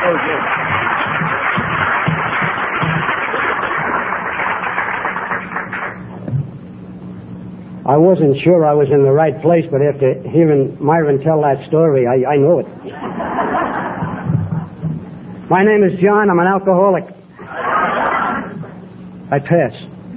I wasn't sure I was in the right place, but after hearing Myron tell that story, I know it. My name is John. I'm an alcoholic. I pass.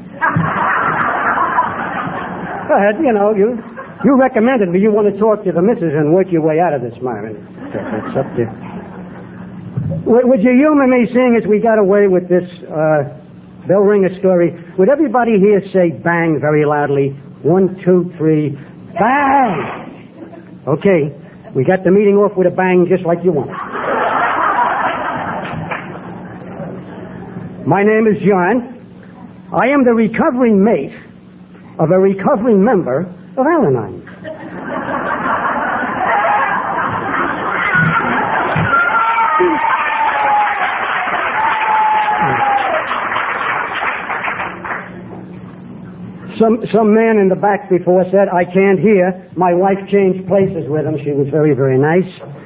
Go ahead, you recommended me. You want to talk to the missus and work your way out of this, Myron. It's up to you. Would you humor me, seeing as we got away with this bell ringer story? Would everybody here say bang very loudly? 1, 2, 3, bang! Okay, we got the meeting off with a bang just like you want. My name is John. I am the recovering mate of a recovering member of Al-Anon. Some man in the back before said, I can't hear. My wife changed places with him. She was very, very nice.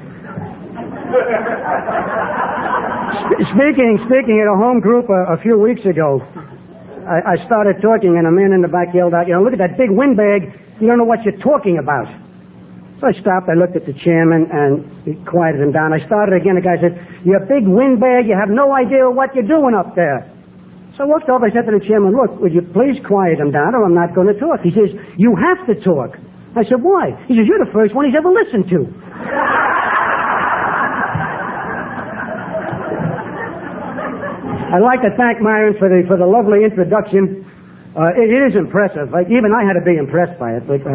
Speaking at a home group a few weeks ago, I started talking, and a man in the back yelled out, look at that big windbag. You don't know what you're talking about. So I stopped. I looked at the chairman, and he quieted him down. I started again. The guy said, you big windbag. You have no idea what you're doing up there. So I walked over, I said to the chairman, look, would you please quiet him down or I'm not going to talk. He says, you have to talk. I said, why? He says, you're the first one he's ever listened to. I'd like to thank Myron for the lovely introduction. It is impressive. Even I had to be impressed by it. But,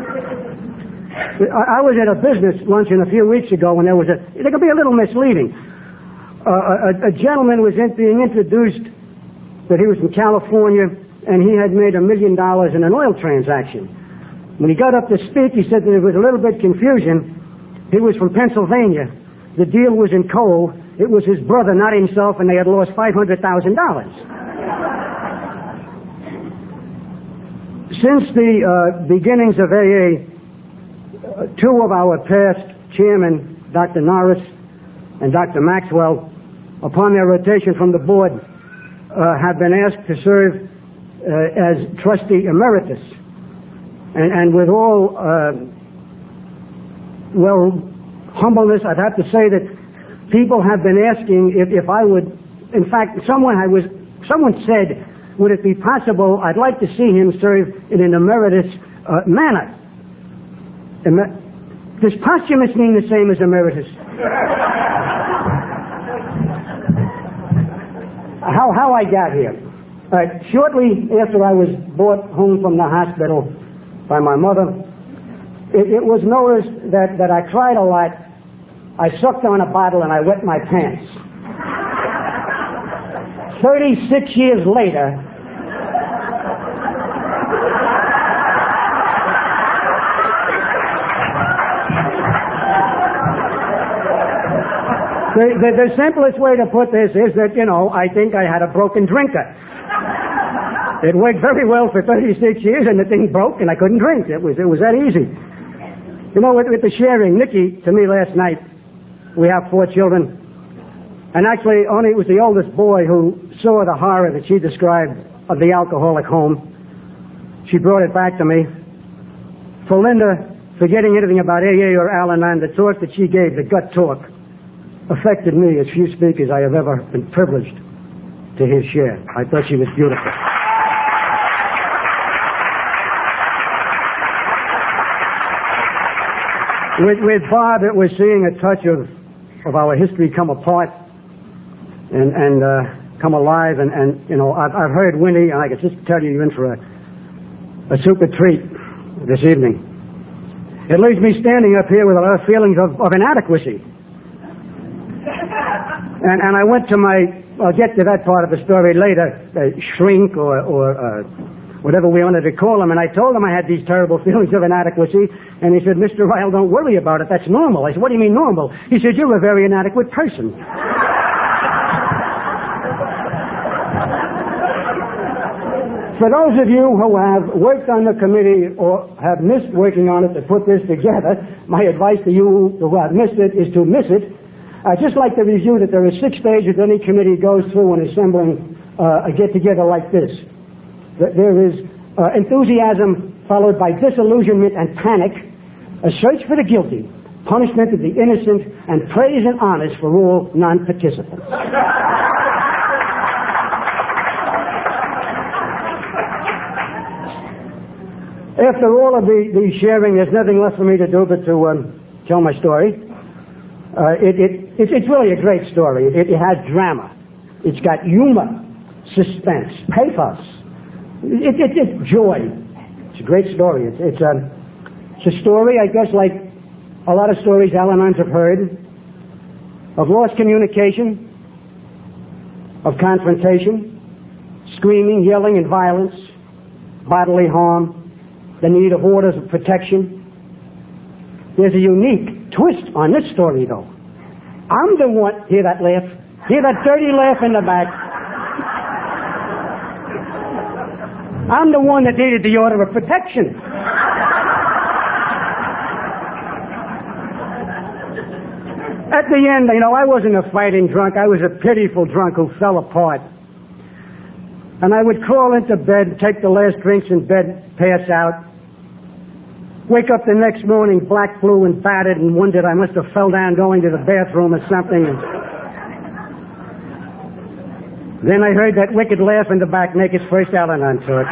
I was at a business luncheon a few weeks ago when it could be a little misleading. A gentleman was being introduced that he was from California, and he had made $1 million in an oil transaction. When he got up to speak, he said that there was a little bit confusion. He was from Pennsylvania. The deal was in coal. It was his brother, not himself, and they had lost $500,000. Since the beginnings of AA, two of our past chairmen, Dr. Norris and Dr. Maxwell, upon their rotation from the board, have been asked to serve as trustee emeritus. And with all, humbleness, I'd have to say that people have been asking if I would, in fact, someone said, would it be possible, I'd like to see him serve in an emeritus manner. Does posthumous mean the same as emeritus? How I got here. Shortly after I was brought home from the hospital by my mother, it was noticed that I cried a lot. I sucked on a bottle and I wet my pants. 36 years later, the simplest way to put this is that, I think I had a broken drinker. It worked very well for 36 years, and the thing broke, and I couldn't drink. It was that easy. With the sharing, Nikki, to me last night, we have 4 children, and actually only it was the oldest boy who saw the horror that she described of the alcoholic home. She brought it back to me. For Linda, forgetting anything about AA or Al-Anon, the talk that she gave, the gut talk, affected me as few speakers I have ever been privileged to hear share. I thought she was beautiful. With Bob, it was seeing a touch of our history come apart and come alive. And I've heard Winnie, and I can just tell you're in for a super treat this evening. It leaves me standing up here with a lot of feelings of inadequacy. And I went to I'll get to that part of the story later, shrink or whatever we wanted to call him, and I told him I had these terrible feelings of inadequacy, and he said, Mr. Ryle, don't worry about it, that's normal. I said, what do you mean normal? He said, you're a very inadequate person. For those of you who have worked on the committee or have missed working on it to put this together, my advice to you who have missed it is to miss it. I'd just like to review that there are 6 stages any committee goes through when assembling a get-together like this. There is enthusiasm followed by disillusionment and panic, a search for the guilty, punishment of the innocent, and praise and honors for all non-participants. After all of the sharing, there's nothing left for me to do but to tell my story. It's really a great story. It has drama. It's got humor, suspense, pathos. It's joy. It's a great story. It's a story, I guess, like a lot of stories Al-Anons have heard, of lost communication, of confrontation, screaming, yelling, and violence, bodily harm, the need of orders of protection. There's a unique twist on this story, though. I'm the one... Hear that laugh? Hear that dirty laugh in the back? I'm the one that needed the order of protection. At the end, I wasn't a fighting drunk. I was a pitiful drunk who fell apart. And I would crawl into bed, take the last drinks in bed, pass out. Wake up the next morning black, blue, and battered, and wondered I must have fell down going to the bathroom or something. And then I heard that wicked laugh in the back make its first Al-Anon talk.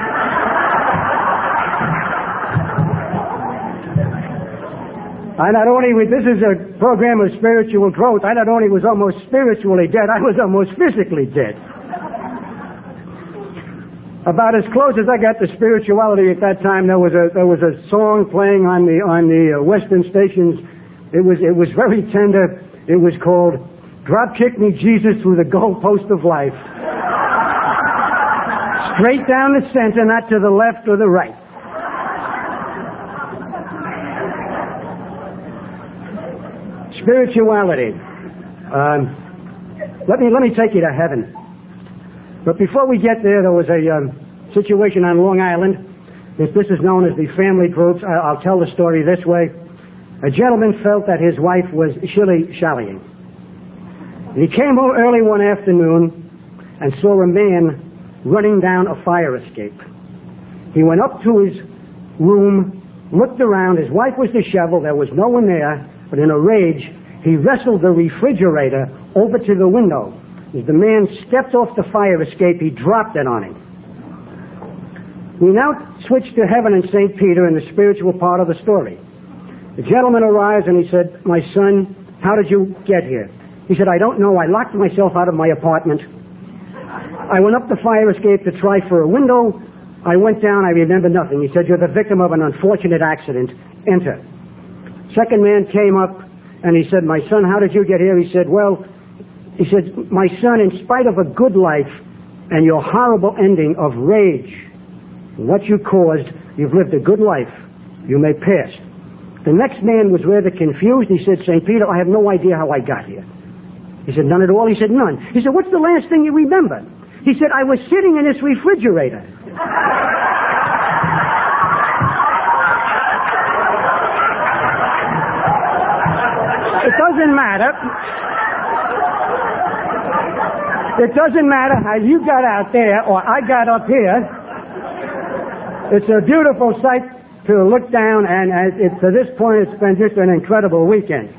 This is a program of spiritual growth. I not only was almost spiritually dead, I was almost physically dead. About as close as I got to spirituality at that time, there was a song playing on the Western stations. It was very tender. It was called "Drop Kick Me Jesus Through the Goalpost of Life." Straight down the center, not to the left or the right. Spirituality. Let me take you to heaven. But before we get there was a situation on Long Island. This is known as the family groups. I'll tell the story this way. A gentleman felt that his wife was shilly-shallying. He came home early one afternoon and saw a man running down a fire escape. He went up to his room, looked around. His wife was disheveled. There was no one there. But in a rage, he wrestled the refrigerator over to the window. As the man stepped off the fire escape, he dropped it on him. We now switch to heaven and St. Peter in the spiritual part of the story. The gentleman arrives and he said, "My son, how did you get here?" He said, "I don't know. I locked myself out of my apartment. I went up the fire escape to try for a window. I went down. I remember nothing." He said, "You're the victim of an unfortunate accident. Enter." Second man came up and he said, "My son, how did you get here?" He said, "My son, in spite of a good life and your horrible ending of rage, what you caused, you've lived a good life. You may pass." The next man was rather confused. He said, "St. Peter, I have no idea how I got here." He said, "None at all?" He said, "None." He said, "What's the last thing you remember?" He said, "I was sitting in this refrigerator." It doesn't matter. It doesn't matter how you got out there or I got up here. It's a beautiful sight to look down, and to this point it's been just an incredible weekend.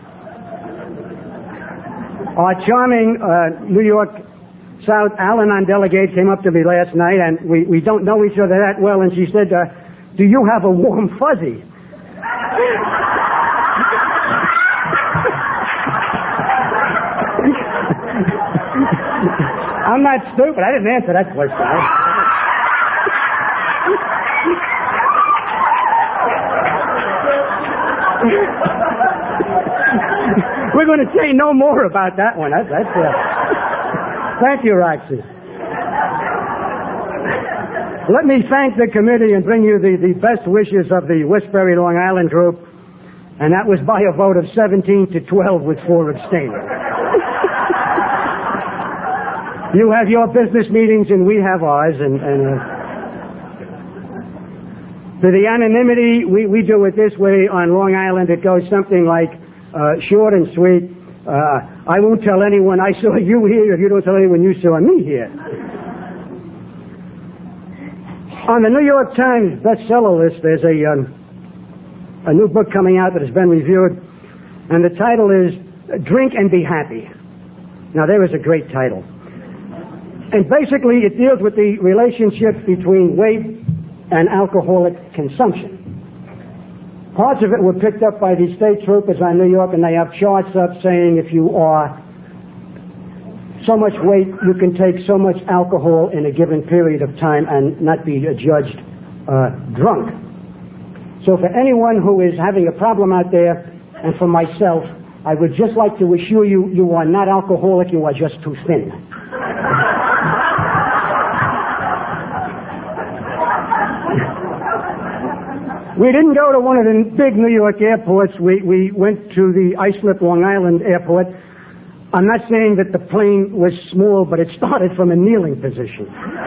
Our charming New York South Al-Anon delegate came up to me last night, and we don't know each other that well, and she said, "Do you have a warm fuzzy?" I'm not stupid. I didn't answer that question. We're going to say no more about that one. Thank you, Roxy. Let me thank the committee and bring you the best wishes of the Westbury Long Island group, and that was by a vote of 17-12 with 4 abstaining. You have your business meetings and we have ours, and for the anonymity, we do it this way on Long Island. It goes something like, short and sweet, I won't tell anyone I saw you here if you don't tell anyone you saw me here. On the New York Times bestseller list, there's a new book coming out that has been reviewed, and the title is Drink and Be Happy. Now, there is a great title. And basically, it deals with the relationship between weight and alcoholic consumption. Parts of it were picked up by the state troopers on New York, and they have charts up saying if you are so much weight, you can take so much alcohol in a given period of time and not be judged drunk. So for anyone who is having a problem out there, and for myself, I would just like to assure you, you are not alcoholic, you are just too thin. We didn't go to one of the big New York airports. We went to the Islip, Long Island airport. I'm not saying that the plane was small, but it started from a kneeling position.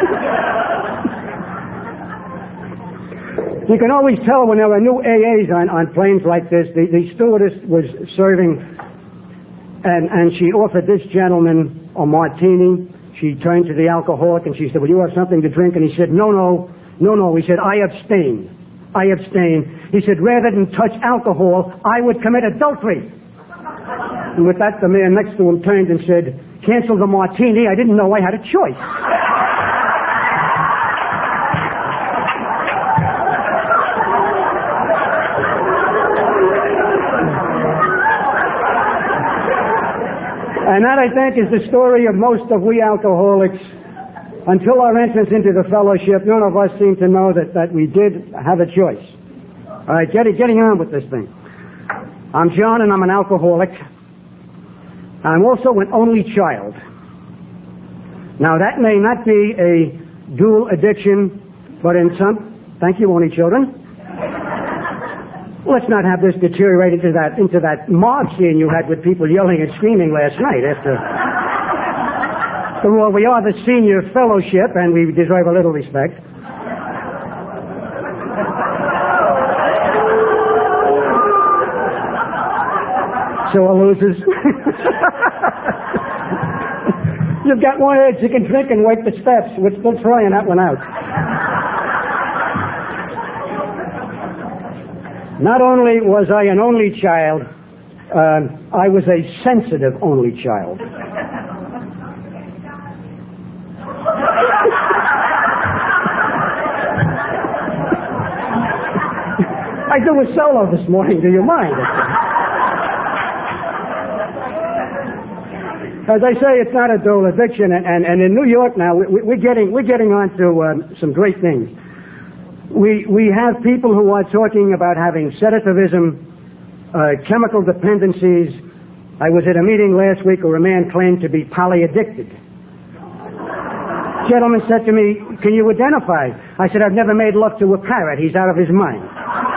You can always tell when there are new AAs on planes like this. The stewardess was serving, and she offered this gentleman a martini. She turned to the alcoholic, and she said, will you have something to drink? And he said, no. He said, I abstain. He said, rather than touch alcohol, I would commit adultery. And with that, the man next to him turned and said, cancel the martini. I didn't know I had a choice. And that, I think, is the story of most of we alcoholics. Until our entrance into the fellowship, none of us seemed to know that we did have a choice. All right, getting on with this thing. I'm John, and I'm an alcoholic. I'm also an only child. Now, that may not be a dual addiction, but in some... Thank you, only children. Let's not have this deteriorate into that mob scene you had with people yelling and screaming last night after... Well, we are the senior fellowship, and we deserve a little respect. So are losers. You've got one edge. You can drink and wipe the steps. We're still trying that one out. Not only was I an only child, I was a sensitive only child. I do a solo this morning. Do you mind? As I say, it's not a dual addiction, and in New York now, we're getting on to some great things. We have people who are talking about having sedativism, chemical dependencies. I was at a meeting last week where a man claimed to be polyaddicted. Gentleman said to me, can you identify? I said, I've never made love to a parrot. He's out of his mind.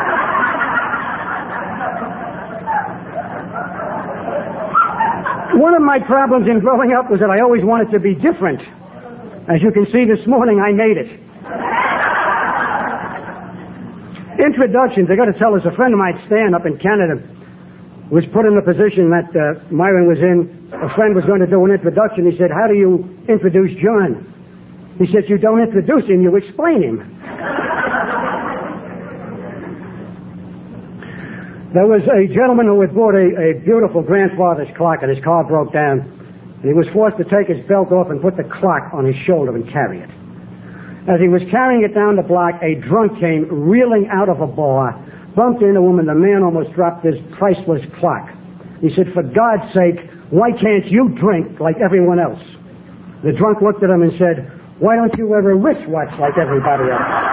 One of my problems in growing up was that I always wanted to be different. As you can see this morning, I made it. Introductions. I got to tell us, a friend of mine, Stan, up in Canada, was put in the position that Myron was in. A friend was going to do an introduction. He said, how do you introduce John? He said, you don't introduce him, you explain him. There was a gentleman who had bought a beautiful grandfather's clock, and his car broke down. And he was forced to take his belt off and put the clock on his shoulder and carry it. As he was carrying it down the block, a drunk came reeling out of a bar, bumped into him, and the man almost dropped his priceless clock. He said, for God's sake, why can't you drink like everyone else? The drunk looked at him and said, why don't you wear a wristwatch like everybody else?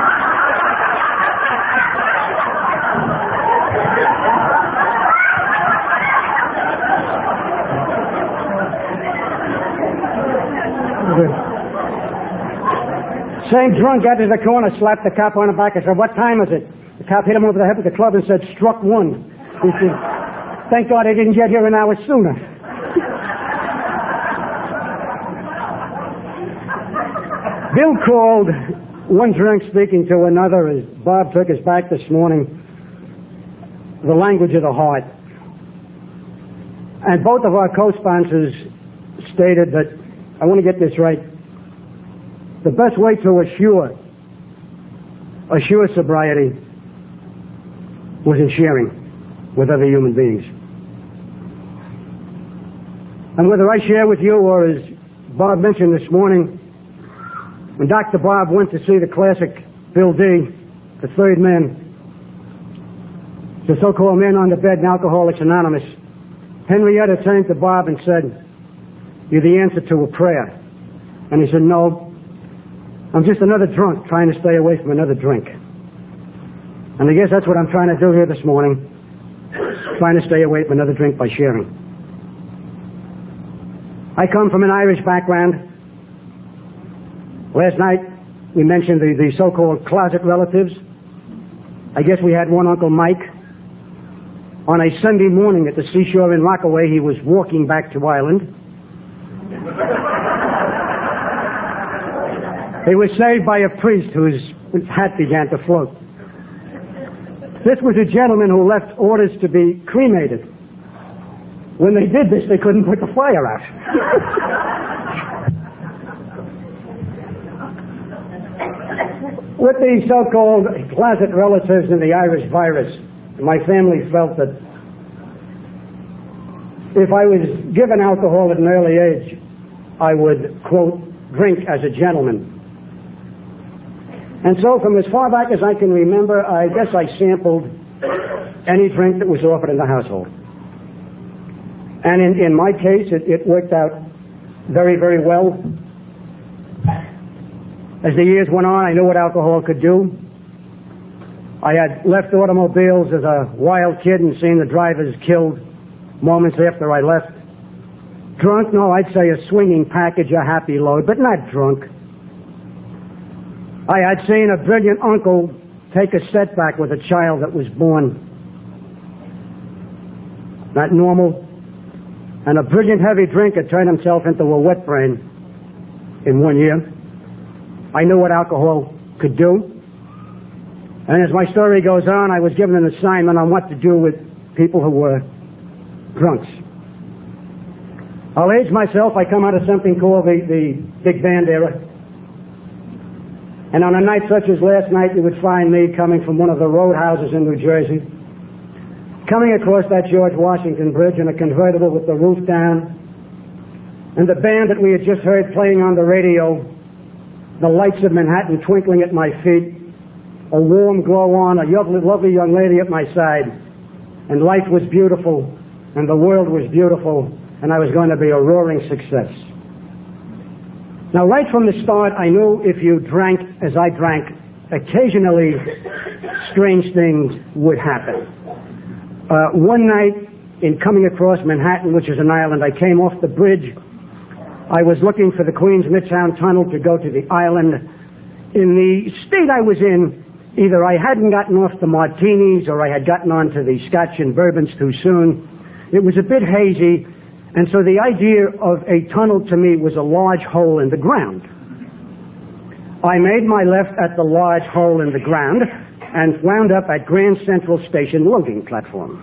Same drunk got to the corner, slapped the cop on the back and said, what time is it? The cop hit him over the head with the club and said, struck one. He said, thank God I didn't get here an hour sooner. Bill called one drunk speaking to another as Bob took us back this morning. The language of the heart. And both of our co-sponsors stated that, I want to get this right, the best way to assure sobriety was in sharing with other human beings. And whether I share with you, or as Bob mentioned this morning, when Dr. Bob went to see the classic Bill D., the third man, the so-called man on the bed in Alcoholics Anonymous, Henrietta turned to Bob and said, "You're the answer to a prayer." And he said, "No, I'm just another drunk trying to stay away from another drink." And I guess that's what I'm trying to do here this morning, trying to stay away from another drink by sharing. I come from an Irish background. Last night we mentioned the so-called closet relatives. I guess we had one Uncle Mike. On a Sunday morning at the seashore in Rockaway, he was walking back to Ireland. He was saved by a priest whose hat began to float. This was a gentleman who left orders to be cremated. When they did this, they couldn't put the fire out. With the so-called closet relatives and the Irish virus, my family felt that if I was given alcohol at an early age, I would, quote, drink as a gentleman. And so from as far back as I can remember, I guess I sampled any drink that was offered in the household. And in my case, it worked out very, very well. As the years went on, I knew what alcohol could do. I had left automobiles as a wild kid and seen the drivers killed moments after I left. Drunk? No, I'd say a swinging package, a happy load, but not drunk. I had seen a brilliant uncle take a setback with a child that was born not normal, and a brilliant heavy drinker turned himself into a wet brain in 1 year. I knew what alcohol could do. And as my story goes on, I was given an assignment on what to do with people who were drunks. I'll age myself. I come out of something called the big band era. And on a night such as last night, you would find me coming from one of the roadhouses in New Jersey, coming across that George Washington Bridge in a convertible with the roof down, and the band that we had just heard playing on the radio, the lights of Manhattan twinkling at my feet, a warm glow on, a lovely young lady at my side, and life was beautiful, and the world was beautiful, and I was going to be a roaring success. Now, right from the start, I knew if you drank as I drank, occasionally strange things would happen. One night, in coming across Manhattan, which is an island, I came off the bridge. I was looking for the Queens Midtown Tunnel to go to the island. In the state I was in, either I hadn't gotten off the martinis or I had gotten onto the scotch and bourbons too soon. It was a bit hazy, and so the idea of a tunnel to me was a large hole in the ground. I made my left at the large hole in the ground and wound up at Grand Central Station loading platform.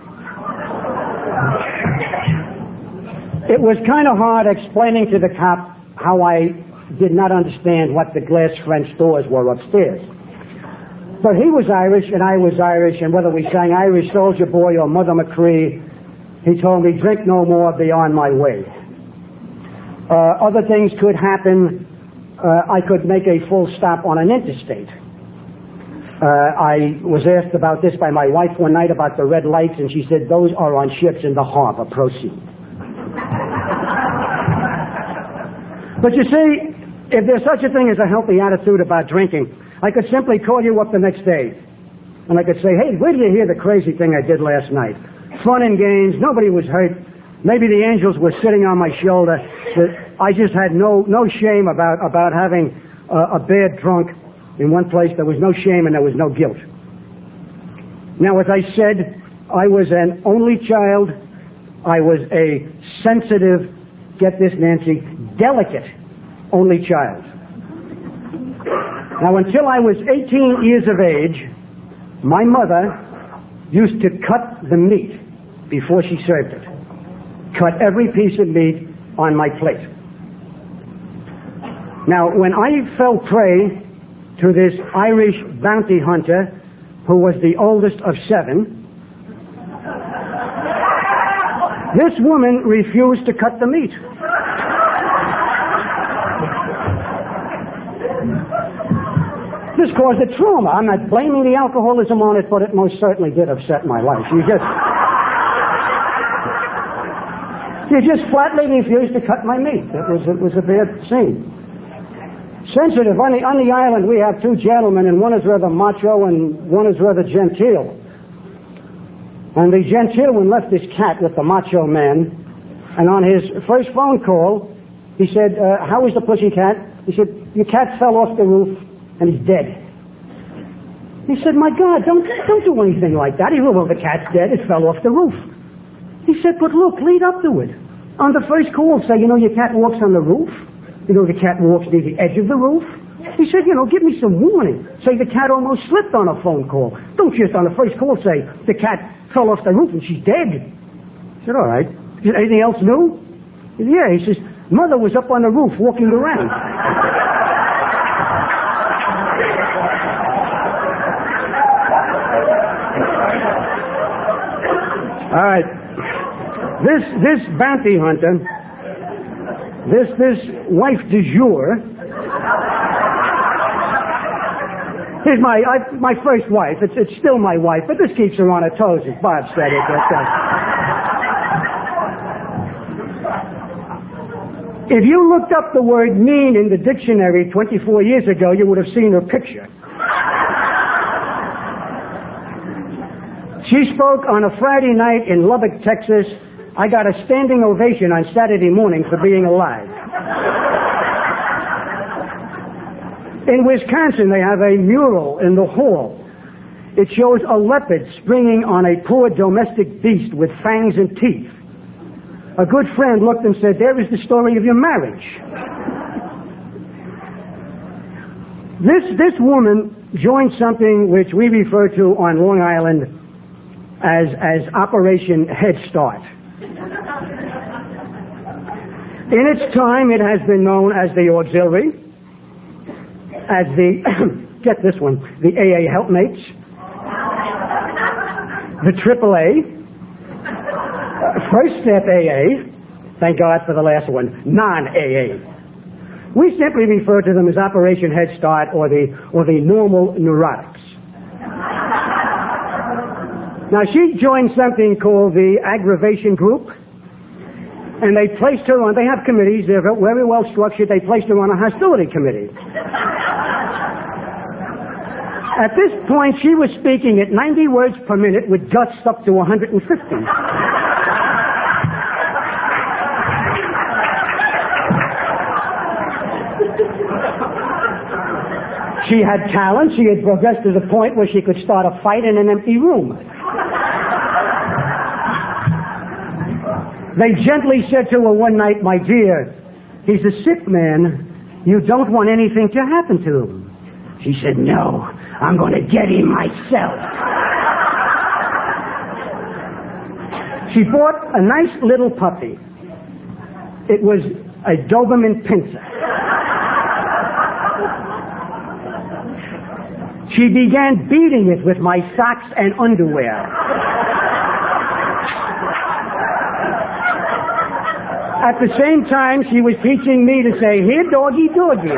It was kind of hard explaining to the cop how I did not understand what the glass French doors were upstairs. But he was Irish and I was Irish, and whether we sang Irish Soldier Boy or Mother McCree, he told me, drink no more, be on my way. Other things could happen. I could make a full stop on an interstate. I was asked about this by my wife one night about the red lights, and she said, those are on ships in the harbor, proceed. But you see, if there's such a thing as a healthy attitude about drinking, I could simply call you up the next day, and I could say, hey, where did you hear the crazy thing I did last night? Fun and games, nobody was hurt. Maybe the angels were sitting on my shoulder. I just had no shame about having a bad drunk in one place. There was no shame and there was no guilt. Now, as I said, I was an only child. I was a sensitive, get this, Nancy, delicate only child. Now, until I was 18 years of age, my mother used to cut the meat before she served it. cut every piece of meat on my plate. Now, when I fell prey to this Irish bounty hunter, who was the oldest of 7, this woman refused to cut the meat. This caused a trauma. I'm not blaming the alcoholism on it, but it most certainly did upset my life. She just flatly refused to cut my meat. It was a bad scene. Sensitive. On the island, we have 2 gentlemen, and one is rather macho and one is rather genteel. And the genteel one left his cat with the macho man, and on his first phone call, he said, how is the pussy cat? He said, your cat fell off the roof and he's dead. He said, my God, don't do anything like that. He said, well, the cat's dead, it fell off the roof. He said, but look, lead up to it. On the first call, say, your cat walks on the roof. The cat walks near the edge of the roof. He said, give me some warning. Say the cat almost slipped on a phone call. Don't just on the first call say, the cat fell off the roof and she's dead. I said, all right. He said, anything else new? He said, yeah. He says, mother was up on the roof walking around. All right. This bounty hunter, this wife du jour, here's my first wife. It's still my wife, but this keeps her on her toes, as Bob said it. If you looked up the word mean in the dictionary 24 years ago, you would have seen her picture. She spoke on a Friday night in Lubbock, Texas. I got a standing ovation on Saturday morning for being alive. In Wisconsin, they have a mural in the hall. It shows a leopard springing on a poor domestic beast with fangs and teeth. A good friend looked and said, there is the story of your marriage. This woman joined something which we refer to on Long Island as Operation Head Start. In its time, it has been known as the Auxiliary, as the, get this one, the AA Helpmates, the AAA, First Step AA, thank God for the last one, non-AA. We simply refer to them as Operation Head Start or the normal neurotics. Now, she joined something called the Aggravation Group, and they placed her on, they have committees, they're very well structured, they placed her on a hostility committee. At this point, she was speaking at 90 words per minute with gusts up to 150. She had talent. She had progressed to the point where she could start a fight in an empty room. They gently said to her one night, my dear, he's a sick man. You don't want anything to happen to him. She said, no, I'm going to get him myself. She bought a nice little puppy. It was a Doberman Pinscher. She began beating it with my socks and underwear. At the same time, she was teaching me to say, here, doggy, doggy.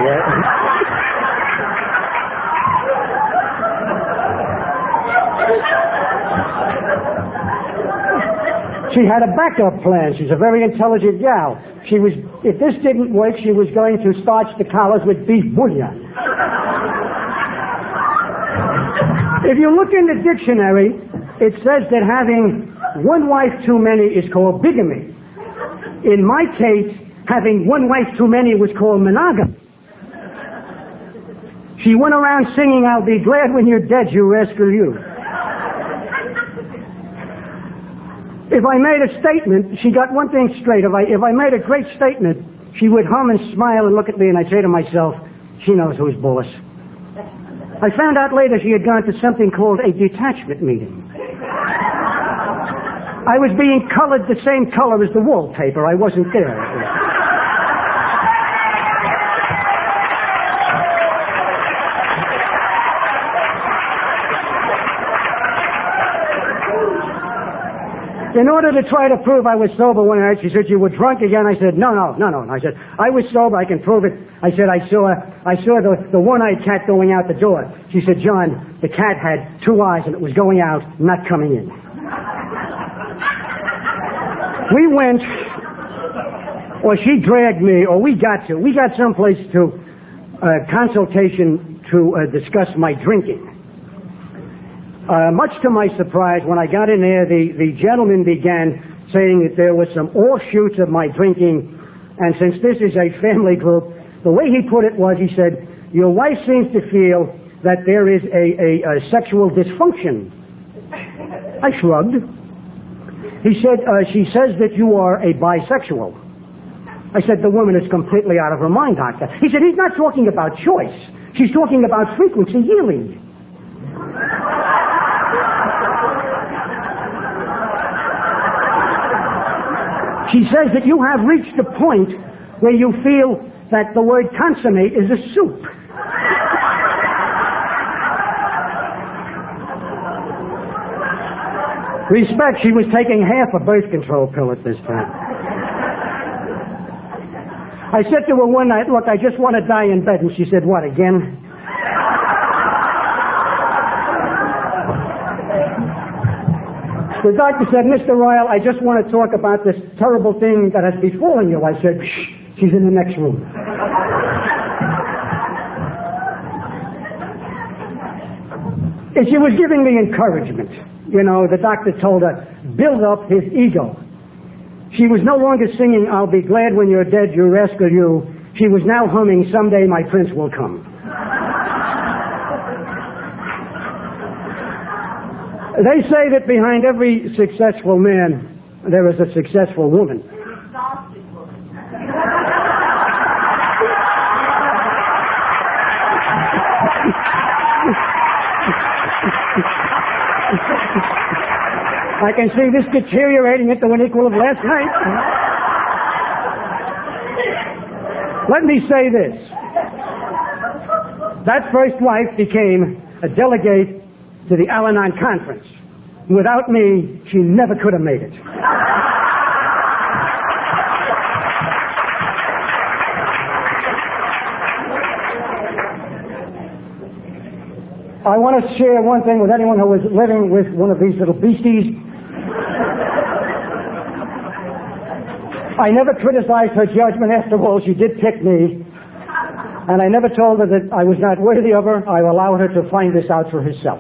She had a backup plan. She's a very intelligent gal. If this didn't work, she was going to starch the collars with beef bouillon. If you look in the dictionary, it says that having one wife too many is called bigamy. In my case, having one wife too many was called monogamy. She went around singing, I'll be glad when you're dead, you rascal you. If I made a statement, she got one thing straight. If I made a great statement, she would hum and smile and look at me, and I'd say to myself, she knows who's boss. I found out later she had gone to something called a detachment meeting. I was being colored the same color as the wallpaper. I wasn't there. In order to try to prove I was sober one night, she said, "You were drunk again?" I said, No. I said, "I was sober. I can prove it." I said, I saw the one-eyed cat going out the door. She said, "John, the cat had two eyes and it was going out, not coming in." We went, or she dragged me, or we got someplace to consultation to discuss my drinking. Much to my surprise, when I got in there, the gentleman began saying that there was some offshoots of my drinking, and since this is a family group, the way he put it was, he said, "Your wife seems to feel that there is a sexual dysfunction." I shrugged. He said, "She says that you are a bisexual." I said, "The woman is completely out of her mind, doctor." He said, "He's not talking about choice. She's talking about frequency, yearly." She says that you have reached the point where you feel that the word consummate is a soup. Respect, she was taking half a birth control pill at this time. I said to her one night, "Look, I just want to die in bed." And she said, "What, again?" The doctor said, "Mr. Ryle, I just want to talk about this terrible thing that has befallen you." I said, "Shh, she's in the next room." And she was giving me encouragement. You know, the doctor told her, build up his ego. She was no longer singing, "I'll be glad when you're dead, you rascal you." She was now humming, "Someday my prince will come." They say that behind every successful man, there is a successful woman. I can see this deteriorating into an equal of last night. Let me say this. That first wife became a delegate to the Al-Anon conference. Without me, she never could have made it. I want to share one thing with anyone who is living with one of these little beasties. I never criticized her judgment. After all, she did pick me. And I never told her that I was not worthy of her. I allowed her to find this out for herself.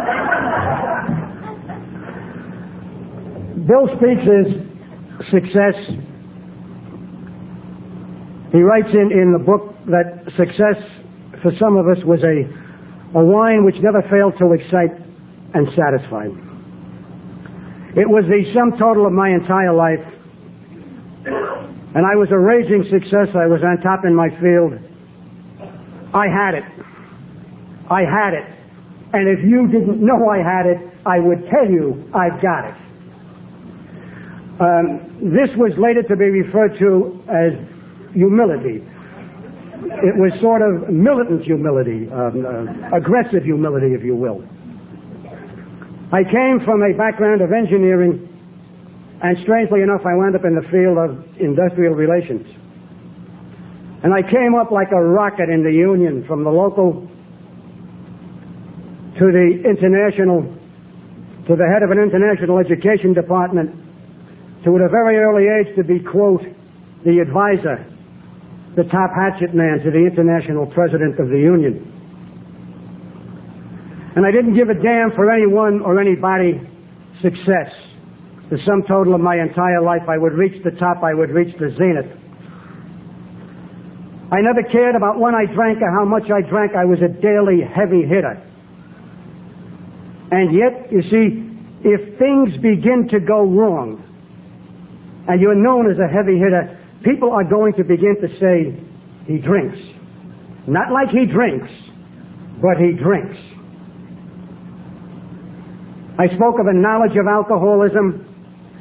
Bill speaks his success. He writes in the book that success for some of us was a wine which never failed to excite and satisfy. It was the sum total of my entire life. And I was a raging success. I was on top in my field. I had it. I had it. And if you didn't know I had it, I would tell you I've got it. This was later to be referred to as humility. It was sort of militant humility, aggressive humility, if you will. I came from a background of engineering, and strangely enough, I wound up in the field of industrial relations. And I came up like a rocket in the union, from the local to the international, to the head of an international education department, to at a very early age to be, quote, the advisor, the top hatchet man to the international president of the union. And I didn't give a damn for anyone or anybody's success. The sum total of my entire life, I would reach the top, I would reach the zenith. I never cared about when I drank or how much I drank. I was a daily heavy hitter. And yet, you see, if things begin to go wrong, and you're known as a heavy hitter, people are going to begin to say, he drinks. Not like he drinks, but he drinks. I spoke of a knowledge of alcoholism.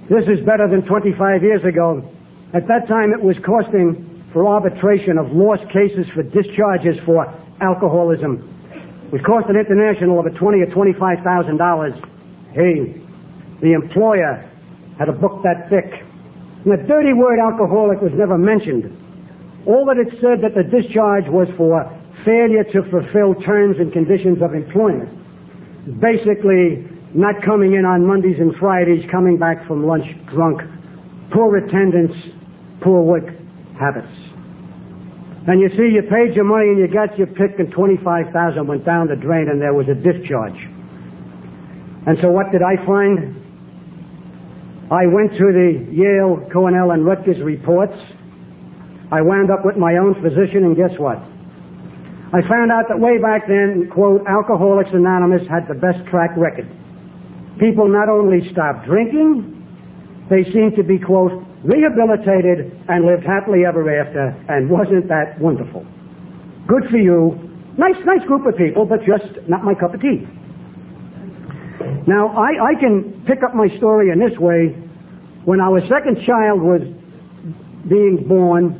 This is better than 25 years ago. At that time, it was costing for arbitration of lost cases for discharges for alcoholism. It would cost an international over $20,000 or $25,000. Hey, the employer had a book that thick. And the dirty word alcoholic was never mentioned. All that it said that the discharge was for failure to fulfill terms and conditions of employment. Basically, not coming in on Mondays and Fridays, coming back from lunch drunk, poor attendance, poor work habits. And you see, you paid your money and you got your pick, and $25,000 went down the drain, and there was a discharge. And so what did I find? I went to the Yale, Cornell, and Rutgers reports. I wound up with my own physician, and guess what? I found out that way back then, quote, Alcoholics Anonymous had the best track record. People not only stopped drinking, they seemed to be, quote, rehabilitated and lived happily ever after, and wasn't that wonderful? Good for you. Nice group of people, but just not my cup of tea. Now, I can pick up my story in this way. When our second child was being born,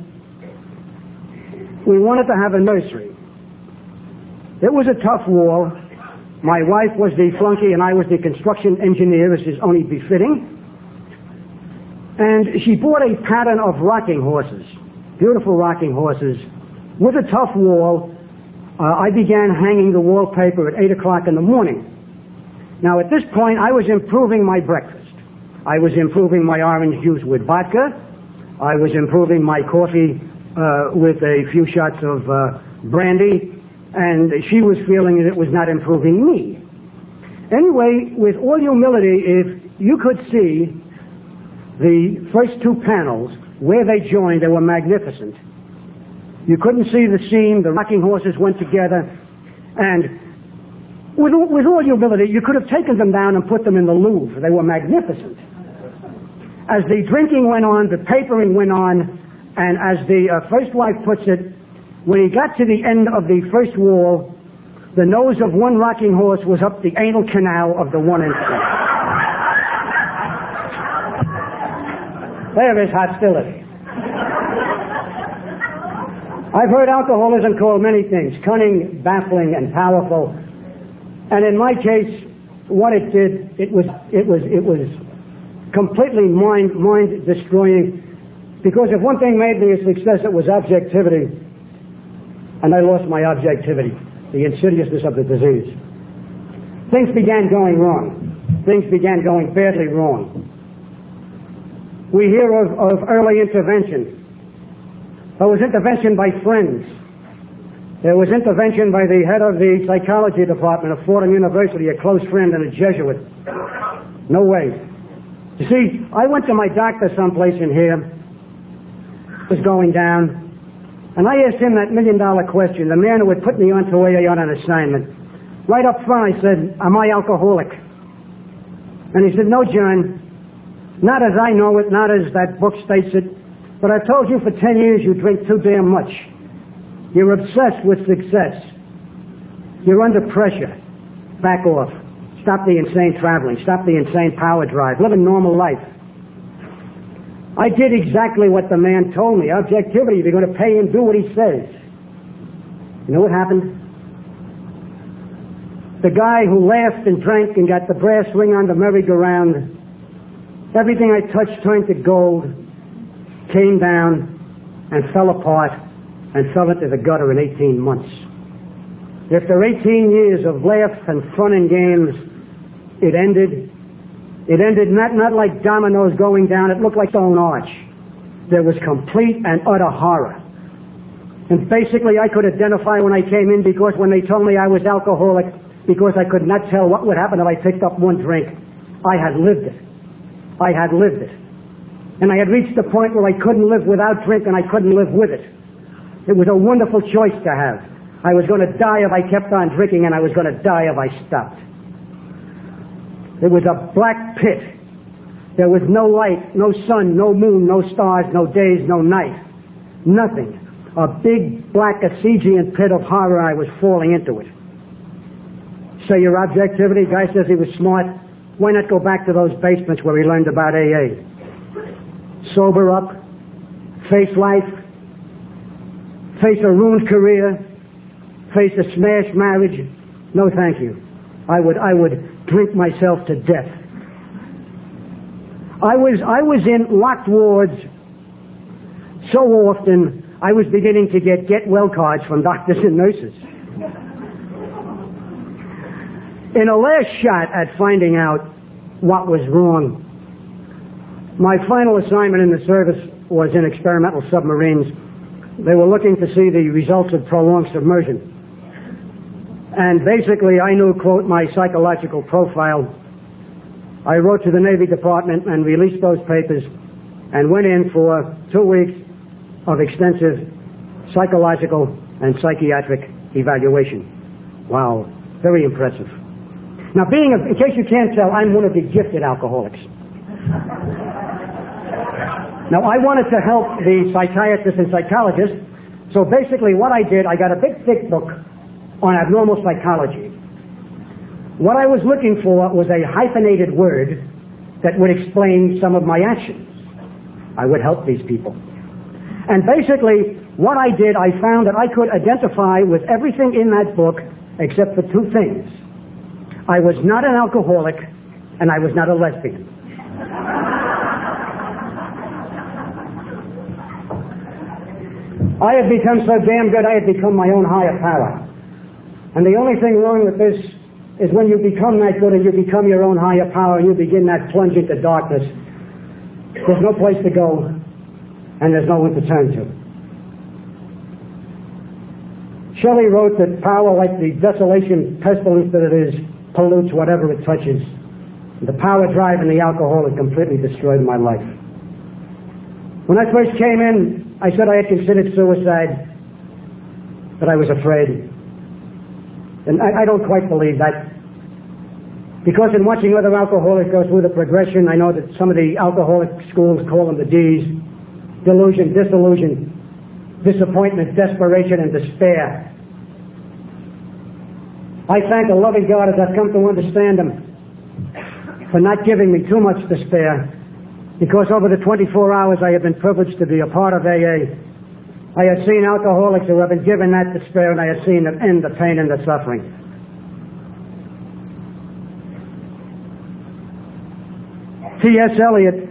we wanted to have a nursery. It was a tough war. My wife was the flunky and I was the construction engineer, as is only befitting. And she bought a pattern of rocking horses, beautiful rocking horses. With a tough wall, I began hanging the wallpaper at 8 o'clock in the morning. Now at this point, I was improving my breakfast. I was improving my orange juice with vodka. I was improving my coffee with a few shots of brandy. And she was feeling that it was not improving me. Anyway, with all humility, if you could see the first two panels, where they joined, they were magnificent. You couldn't see the seam, the rocking horses went together, and with all humility, you could have taken them down and put them in the Louvre. They were magnificent. As the drinking went on, the papering went on, and as the first wife puts it, when he got to the end of the first wall, the nose of one rocking horse was up the anal canal of the one in front. There is hostility. I've heard alcoholism called many things: cunning, baffling, and powerful. And in my case, what it did, it was completely mind destroying. Because if one thing made me a success, it was objectivity. And I lost my objectivity, the insidiousness of the disease. Things began going wrong. Things began going badly wrong. We hear of early intervention. There was intervention by friends. There was intervention by the head of the psychology department of Fordham University, a close friend and a Jesuit. No way. You see, I went to my doctor someplace in here. It was going down. And I asked him that $1 million question, the man who had put me onto AA on an assignment. Right up front, I said, am I alcoholic? And he said, no, John, not as I know it, not as that book states it, but I've told you for 10 years you drink too damn much. You're obsessed with success. You're under pressure. Back off. Stop the insane traveling. Stop the insane power drive. Live a normal life. I did exactly what the man told me. Objectivity, if you're going to pay him, do what he says. You know what happened? The guy who laughed and drank and got the brass ring on the merry-go-round, everything I touched turned to gold, came down and fell apart and fell into the gutter in 18 months. After 18 years of laughs and fun and games, it ended. It ended not like dominoes going down. It looked like stone arch. There was complete and utter horror. And basically I could identify when I came in, because when they told me I was alcoholic, because I could not tell what would happen if I picked up one drink, I had lived it. I had lived it. And I had reached the point where I couldn't live without drink and I couldn't live with it. It was a wonderful choice to have. I was going to die if I kept on drinking, and I was going to die if I stopped. It was a black pit. There was no light, no sun, no moon, no stars, no days, no night. Nothing. A big black Stygian pit of horror. I was falling into it. So your objectivity, guy says he was smart. why not go back to those basements where we learned about AA? Sober up, face life, face a ruined career, face a smashed marriage. No, thank you. I would drink myself to death. I was in locked wards so often I was beginning to get well cards from doctors and nurses. In a last shot at finding out what was wrong, my final assignment in the service was in experimental submarines. They were looking to see the results of prolonged submersion. And basically I knew, quote, my psychological profile. I wrote to the Navy Department and released those papers and went in for 2 weeks of extensive psychological and psychiatric evaluation. Wow, very impressive. Now, in case you can't tell, I'm one of the gifted alcoholics. Now, I wanted to help the psychiatrists and psychologists, so basically what I did, I got a big, thick book on abnormal psychology. What I was looking for was a hyphenated word that would explain some of my actions. I would help these people. And basically, what I did, I found that I could identify with everything in that book except for 2 things. I was not an alcoholic, and I was not a lesbian. I had become so damn good, I had become my own higher power. And the only thing wrong with this is when you become that good and you become your own higher power and you begin that plunge into darkness, there's no place to go and there's no one to turn to. Shelley wrote that power, like the desolation pestilence that it is, pollutes whatever it touches. The power drive in the alcohol had completely destroyed my life. When I first came in, I said I had considered suicide, but I was afraid. And I don't quite believe that. Because in watching other alcoholics go through the progression, I know that some of the alcoholic schools call them the D's: delusion, disillusion, disappointment, desperation, and despair. I thank a loving God as I've come to understand Him for not giving me too much despair, because over the 24 hours I have been privileged to be a part of AA, I have seen alcoholics who have been given that despair, and I have seen them end the pain and the suffering. T.S. Eliot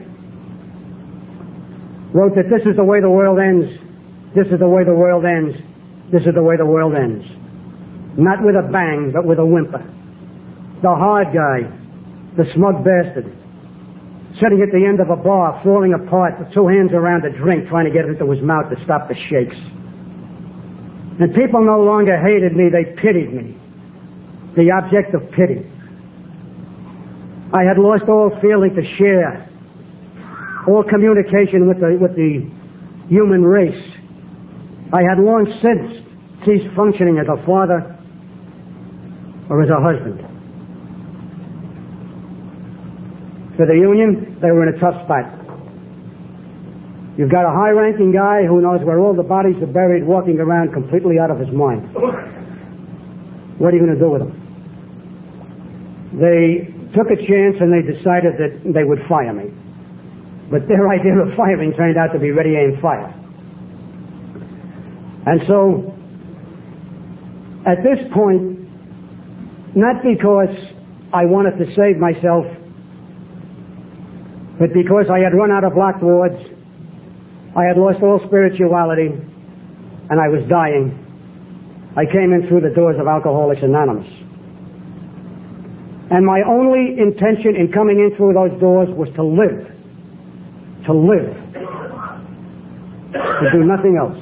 wrote that this is the way the world ends. This is the way the world ends. This is the way the world ends. Not with a bang, but with a whimper. The hard guy, the smug bastard, sitting at the end of a bar, falling apart with 2 hands around a drink, trying to get it into his mouth to stop the shakes. And people no longer hated me, they pitied me. The object of pity. I had lost all feeling to share, all communication with the human race. I had long since ceased functioning as a father or as a husband. For the union, they were in a tough spot. You've got a high-ranking guy who knows where all the bodies are buried, walking around completely out of his mind. What are you going to do with him? They took a chance and they decided that they would fire me. But their idea of firing turned out to be ready, aim, fire. And so, at this point, not because I wanted to save myself, but because I had run out of locked wards, I had lost all spirituality, and I was dying, I came in through the doors of Alcoholics Anonymous. And my only intention in coming in through those doors was to live. To live. To do nothing else.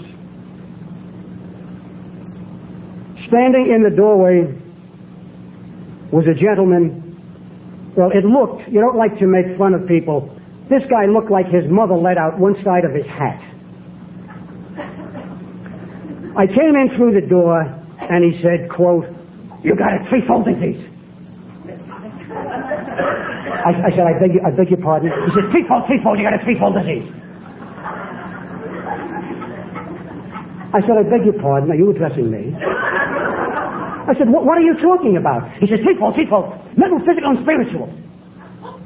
Standing in the doorway was a gentleman. Well, it looked, you don't like to make fun of people. This guy looked like his mother let out one side of his hat. I came in through the door and he said, quote, "You got a threefold disease." I said, I beg your pardon. He said, threefold, you got a threefold disease. I said, I beg your pardon, are you addressing me? I said, what are you talking about? He said, threefold, mental, physical, and spiritual.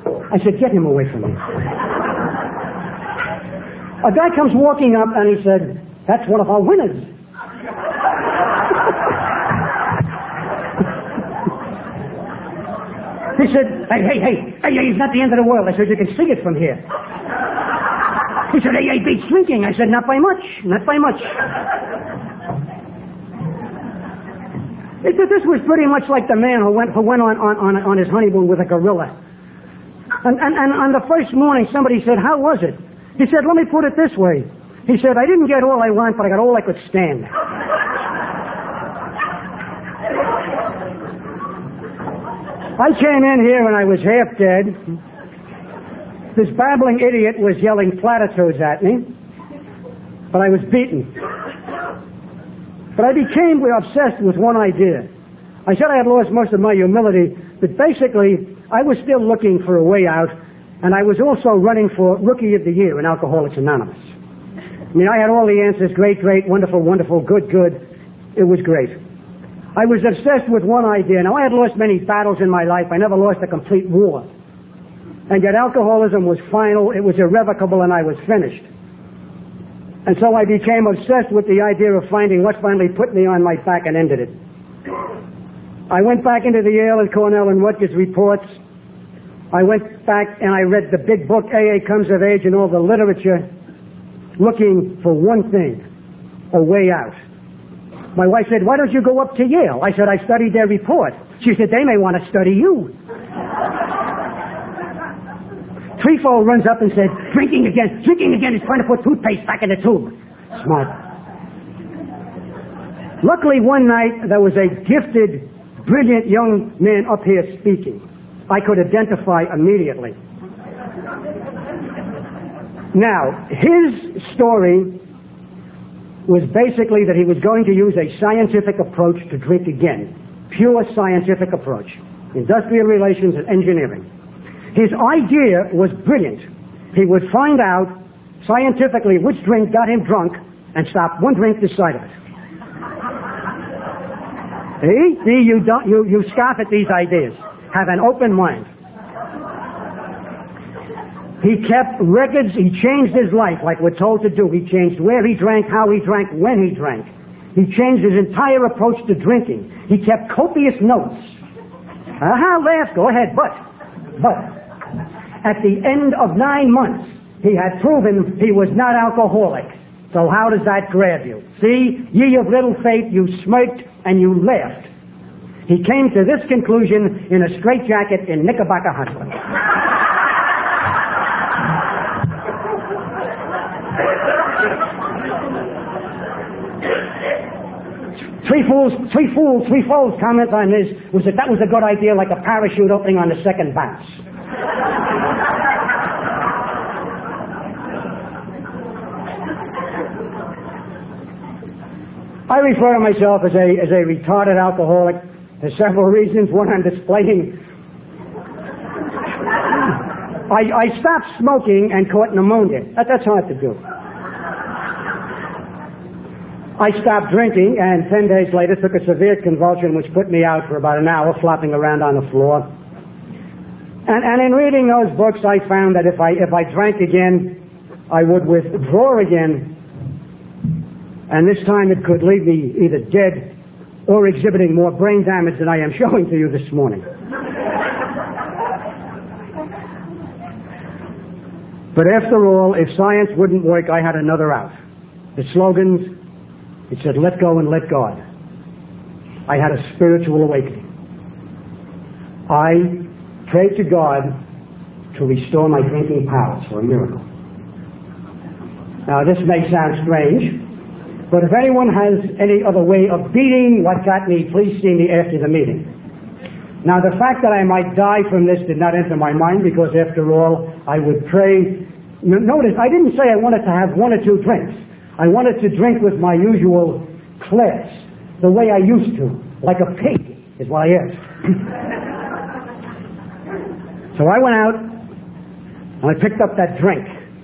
I said, get him away from me. A guy comes walking up and he said, that's one of our winners. He said, hey, it's not the end of the world. I said, you can see it from here. He said, hey, beats drinking. I said, not by much. This was pretty much like the man who went on his honeymoon with a gorilla. And on the first morning, somebody said, how was it? He said, let me put it this way. He said, I didn't get all I want, but I got all I could stand. I came in here and I was half dead. This babbling idiot was yelling platitudes at me, but I was beaten. But I became obsessed with one idea. I said I had lost most of my humility, but basically I was still looking for a way out, and I was also running for Rookie of the Year in Alcoholics Anonymous. I mean, I had all the answers, great, wonderful, good. It was great. I was obsessed with one idea. Now, I had lost many battles in my life. I never lost a complete war. And yet alcoholism was final, it was irrevocable, and I was finished. And so I became obsessed with the idea of finding what finally put me on my back and ended it. I went back into the Yale and Cornell and Rutgers reports. I went back and I read the big book, AA Comes of Age, and all the literature, looking for one thing, a way out. My wife said, why don't you go up to Yale? I said, I studied their report. She said, they may want to study you. Trefoil runs up and said, drinking again. He's trying to put toothpaste back in the tube. Smart. Luckily, one night, there was a gifted, brilliant young man up here speaking. I could identify immediately. Now, his story was basically that he was going to use a scientific approach to drink again. Pure scientific approach. Industrial relations and engineering. His idea was brilliant. He would find out scientifically which drink got him drunk and stop one drink this side of it. See, you scoff at these ideas. Have an open mind. He kept records. He changed his life like we're told to do. He changed where he drank, how he drank, when he drank. He changed his entire approach to drinking. He kept copious notes. Laugh, go ahead, but at the end of 9 months, he had proven he was not alcoholic. So how does that grab you? See, ye of little faith, you smirked and you laughed. He came to this conclusion in a straitjacket in Knickerbocker Hospital. Trefoil's comment on this was that was a good idea, like a parachute opening on the second bounce. I refer to myself as a retarded alcoholic. There's several reasons. One I'm displaying. I stopped smoking and caught pneumonia. That's hard to do. I stopped drinking, and 10 days later took a severe convulsion which put me out for about an hour, flopping around on the floor. And in reading those books, I found that if I drank again, I would withdraw again, and this time it could leave me either dead or exhibiting more brain damage than I am showing to you this morning. But after all, if science wouldn't work, I had another out. The slogans, it said, let go and let God. I had a spiritual awakening. I prayed to God to restore my drinking powers for a miracle. Now, this may sound strange, but if anyone has any other way of beating what got me, please see me after the meeting. Now, the fact that I might die from this did not enter my mind, because after all, I would pray. Notice, I didn't say I wanted to have 1 or 2 drinks. I wanted to drink with my usual class, the way I used to, like a pig, is what I asked. So I went out, and I picked up that drink.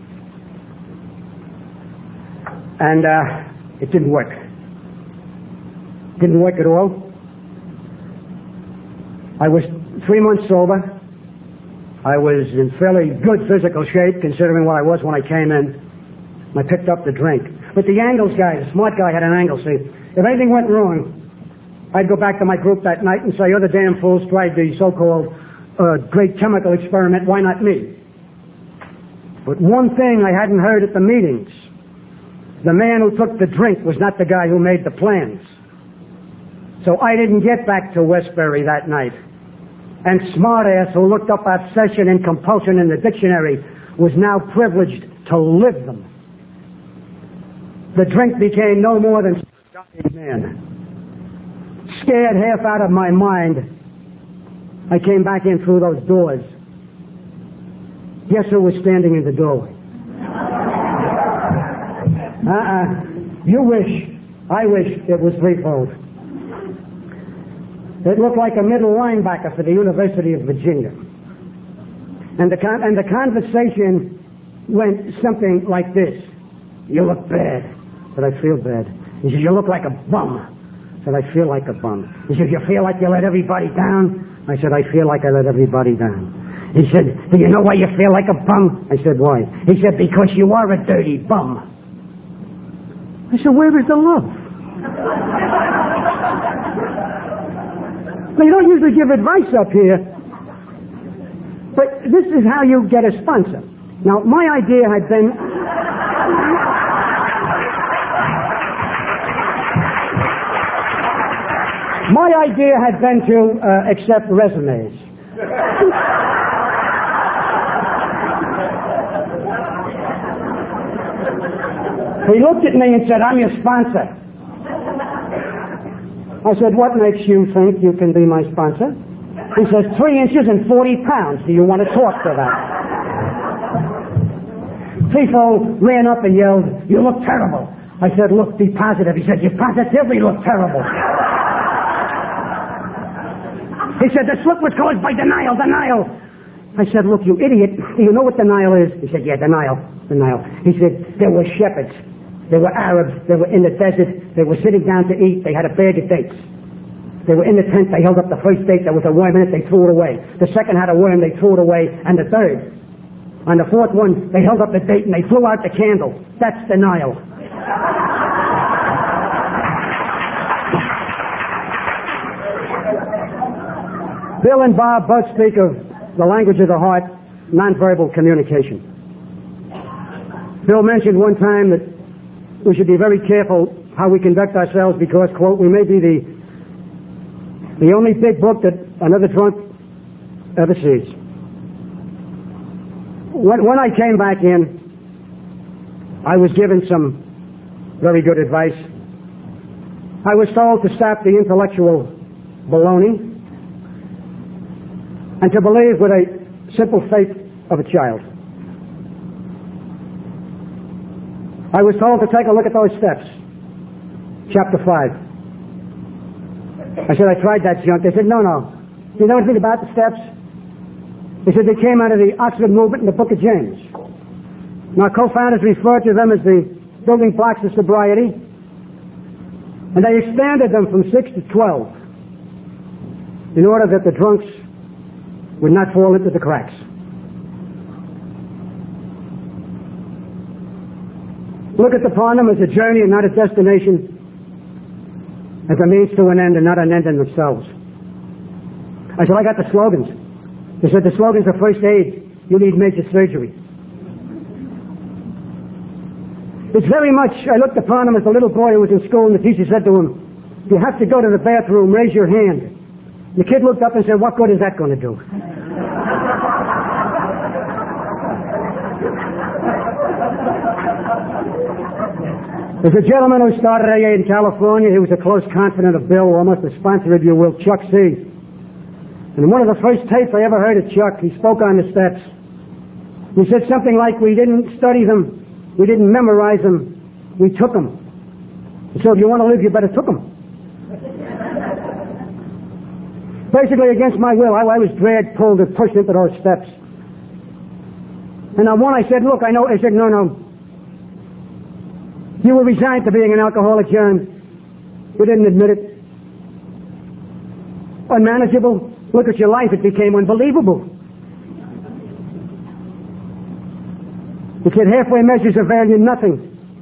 And it didn't work. Didn't work at all. I was 3 months sober. I was in fairly good physical shape considering what I was when I came in. I picked up the drink. But the Angles guy, the smart guy, had an angle. See, if anything went wrong, I'd go back to my group that night and say, "Other damn fools tried the so-called great chemical experiment. Why not me?" But one thing I hadn't heard at the meetings: the man who took the drink was not the guy who made the plans. So I didn't get back to Westbury that night. And smartass who looked up obsession and compulsion in the dictionary was now privileged to live them. The drink became no more than a dying man. Scared half out of my mind, I came back in through those doors. Guess who was standing in the doorway? You wish. I wish it was threefold. It looked like a middle linebacker for the University of Virginia. And the conversation went something like this. "You look bad." I said, "I feel bad." He said, "You look like a bum." I said, "I feel like a bum." He said, "You feel like you let everybody down?" I said, "I feel like I let everybody down." He said, "Do you know why you feel like a bum?" I said, "Why?" He said, "Because you are a dirty bum." I said, "Where is the love?" Well, you don't usually give advice up here, but this is how you get a sponsor. Now, my idea had been... My idea had been to accept resumes. He looked at me and said, "I'm your sponsor." I said, "What makes you think you can be my sponsor?" He says, 3 inches and 40 pounds. Do you want to talk to that? People ran up and yelled, "You look terrible." I said, "Look, be positive." He said, "You positively look terrible." He said, "The slip was caused by denial. I said, "Look, you idiot. Do you know what denial is?" He said, "Yeah, denial. He said, "There were shepherds. They were Arabs. They were in the desert. They were sitting down to eat. They had a bag of dates. They were in the tent. They held up the first date. There was a worm in it. They threw it away. The second had a worm. They threw it away. And the third, on the fourth one, they held up the date and they threw out the candle. That's denial." Bill and Bob both speak of the language of the heart, nonverbal communication. Bill mentioned one time that we should be very careful how we conduct ourselves because, quote, "we may be the only big book that another drunk ever sees." When I came back in, I was given some very good advice. I was told to stop the intellectual baloney and to believe with a simple faith of a child. I was told to take a look at those steps. Chapter 5. I said, "I tried that junk." They said, No. You know anything about the steps? They said they came out of the Oxford movement in the Book of James. And our co-founders referred to them as the building blocks of sobriety. And they expanded them from 6 to 12 in order that the drunks would not fall into the cracks. Look at upon them as a journey and not a destination, as a means to an end and not an end in themselves. I said, "I got the slogans." They said, "The slogans are first aid. You need major surgery." It's very much, I looked upon him as a little boy who was in school and the teacher said to him, "You have to go to the bathroom, raise your hand." The kid looked up and said, "What good is that going to do?" There's a gentleman who started AA in California. He was a close confidant of Bill, almost a sponsor, if you will, Chuck C. And in one of the first tapes I ever heard of Chuck, he spoke on the steps. He said something like, "We didn't study them, we didn't memorize them, we took them. So if you want to live, you better took them." Basically, against my will, I was dragged, pulled, and pushed into those steps. And on one I said, "Look, I know." I said, No. You were resigned to being an alcoholic, John. You didn't admit it. Unmanageable. Look at your life. It became unbelievable. He said, halfway measures avail you nothing.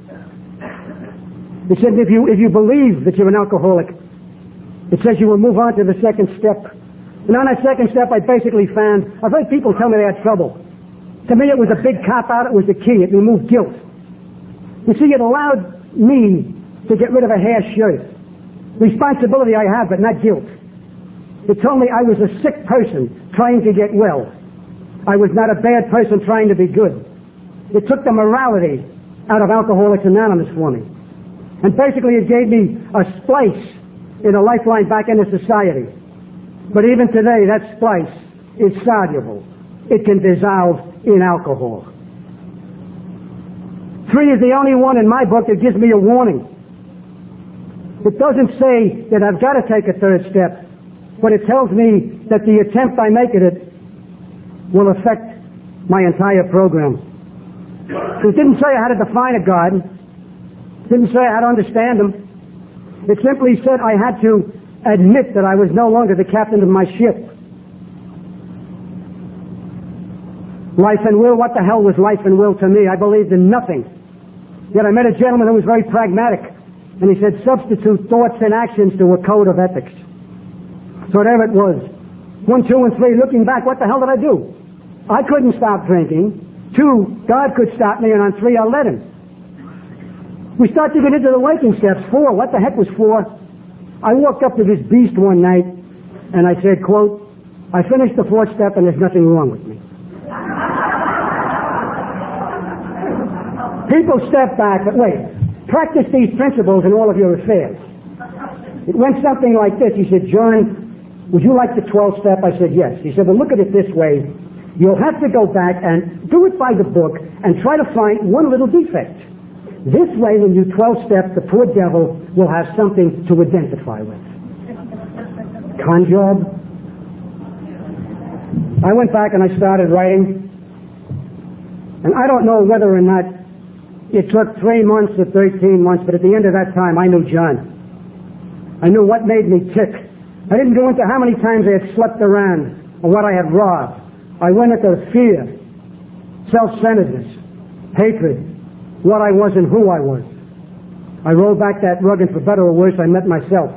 He said, if you believe that you're an alcoholic, it says you will move on to the second step. And on that second step, I basically found, I've heard people tell me they had trouble. To me, it was a big cop-out. It was the key. It removed guilt. You see, it allowed me to get rid of a hair shirt. Responsibility I have, but not guilt. It told me I was a sick person trying to get well. I was not a bad person trying to be good. It took the morality out of Alcoholics Anonymous for me. And basically it gave me a splice in a lifeline back into society. But even today, that splice is soluble. It can dissolve in alcohol. 3 is the only one in my book that gives me a warning. It doesn't say that I've got to take a third step, but it tells me that the attempt I make at it will affect my entire program. It didn't say I had to define a God. It didn't say I had to understand him. It simply said I had to admit that I was no longer the captain of my ship. Life and will, what the hell was life and will to me? I believed in nothing. Yet I met a gentleman who was very pragmatic, and he said, substitute thoughts and actions to a code of ethics. So there it was. 1, 2, and 3, looking back, what the hell did I do? I couldn't stop drinking. 2, God could stop me, and on 3, I let him. We start to get into the waking steps. 4, what the heck was 4? I walked up to this beast one night, and I said, quote, I finished the 4th step, and there's nothing wrong with me. People step back, but wait, practice these principles in all of your affairs. It went something like this. He said, John, would you like the 12th step? I said, yes. He said, well, look at it this way. You'll have to go back and do it by the book and try to find one little defect. This way, when you 12 step, the poor devil will have something to identify with. Con job? I went back and I started writing. And I don't know whether or not it took 3 months or 13 months, but at the end of that time, I knew John. I knew what made me tick. I didn't go into how many times I had slept around or what I had robbed. I went into fear, self-centeredness, hatred, what I was and who I was. I rolled back that rug, and for better or worse, I met myself.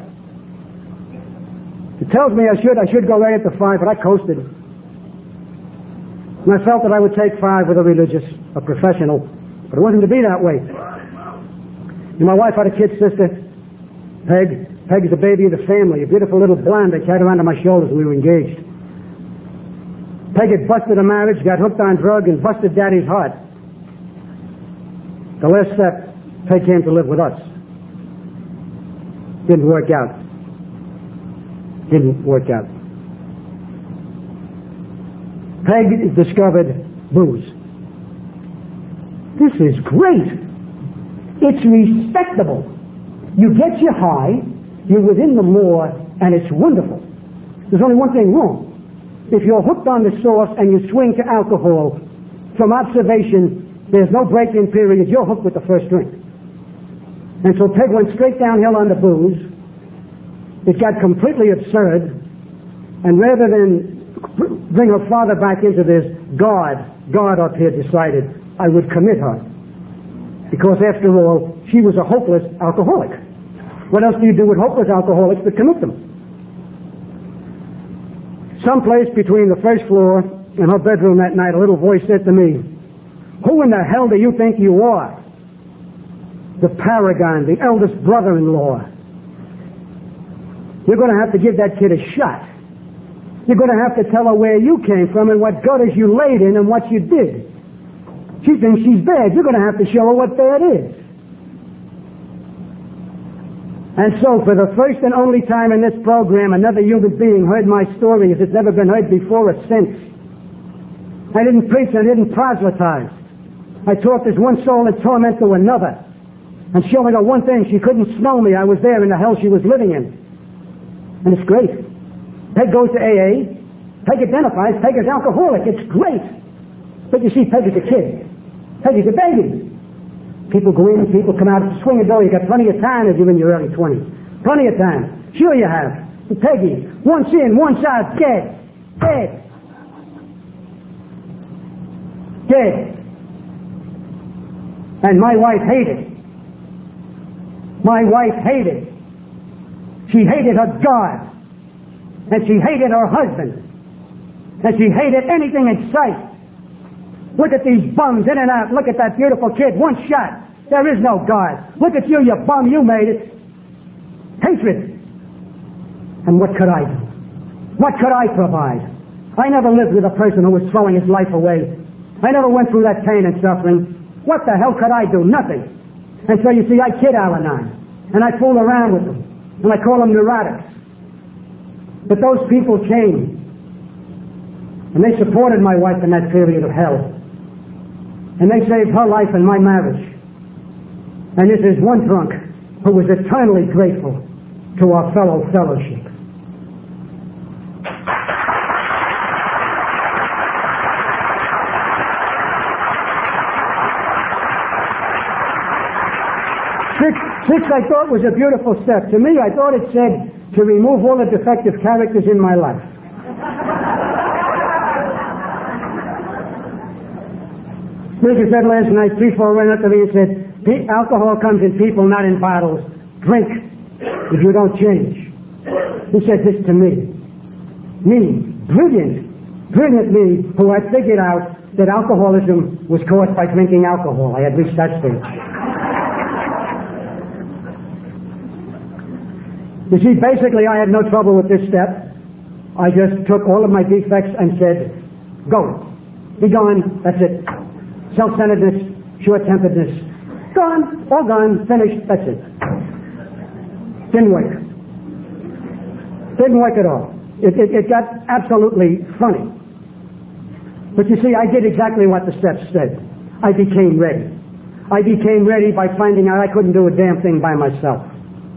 It tells me I should go right at the 5, but I coasted. And I felt that I would take 5 with a religious, a professional, but it wasn't to be that way. And my wife had a kid sister, Peg. Peg is the baby of the family, a beautiful little blonde I carried around on my shoulders when we were engaged. Peg had busted a marriage, got hooked on drugs, and busted Daddy's heart. The last step, Peg came to live with us. Didn't work out. Peg discovered booze. This is great. It's respectable. You get your high, you're within the law, and it's wonderful. There's only one thing wrong. If you're hooked on the source and you swing to alcohol, from observation, there's no break-in period. You're hooked with the first drink. And so Peg went straight downhill on the booze. It got completely absurd. And rather than bring her father back into this, God up here decided I would commit her. Because after all, she was a hopeless alcoholic. What else do you do with hopeless alcoholics but commit them? Someplace between the first floor and her bedroom that night, a little voice said to me, who in the hell do you think you are? The paragon, the eldest brother-in-law. You're going to have to give that kid a shot. You're going to have to tell her where you came from and what gutters you laid in and what you did. She thinks she's bad. You're going to have to show her what bad is. And so, for the first and only time in this program, another human being heard my story as it's never been heard before or since. I didn't preach and I didn't proselytize. I talked as one soul in torment to another. And showing her one thing, she couldn't smell me. I was there in the hell she was living in. And it's great. Peg goes to AA. Peg identifies. Peg is alcoholic. It's great. But you see, Peg is a kid. Peg is a baby. People go in, people come out. Swing a door. You got plenty of time if you're in your early 20s. Plenty of time. Sure you have. And Peggy, once in, once out, dead. Dead. Dead. And my wife hated. My wife hated. She hated her God. And she hated her husband. And she hated anything in sight. Look at these bums in and out. Look at that beautiful kid. One shot. There is no God. Look at you, you bum. You made it. Hatred. And what could I do? What could I provide? I never lived with a person who was throwing his life away. I never went through that pain and suffering. What the hell could I do? Nothing. And so you see, I kid Al-Anon. And I fool around with them. And I call them neurotics. But those people came. And they supported my wife in that period of hell. And they saved her life and my marriage. And this is one drunk who was eternally grateful to our fellow fellowship. Six I thought was a beautiful step. To me, I thought it said to remove all the defective characters in my life. Speaker said last night, 3-4 went up to me and said, alcohol comes in people, not in bottles. Drink if you don't change. He said this to me. Me, brilliant me, who had figured out that alcoholism was caused by drinking alcohol. I had reached that stage. You see, basically I had no trouble with this step. I just took all of my defects and said, go. Be gone. That's it. Self-centeredness, short-temperedness. Gone. All gone. Finished. That's it. Didn't work. Didn't work at all. It got absolutely funny. But you see, I did exactly what the steps said. I became ready. I became ready by finding out I couldn't do a damn thing by myself.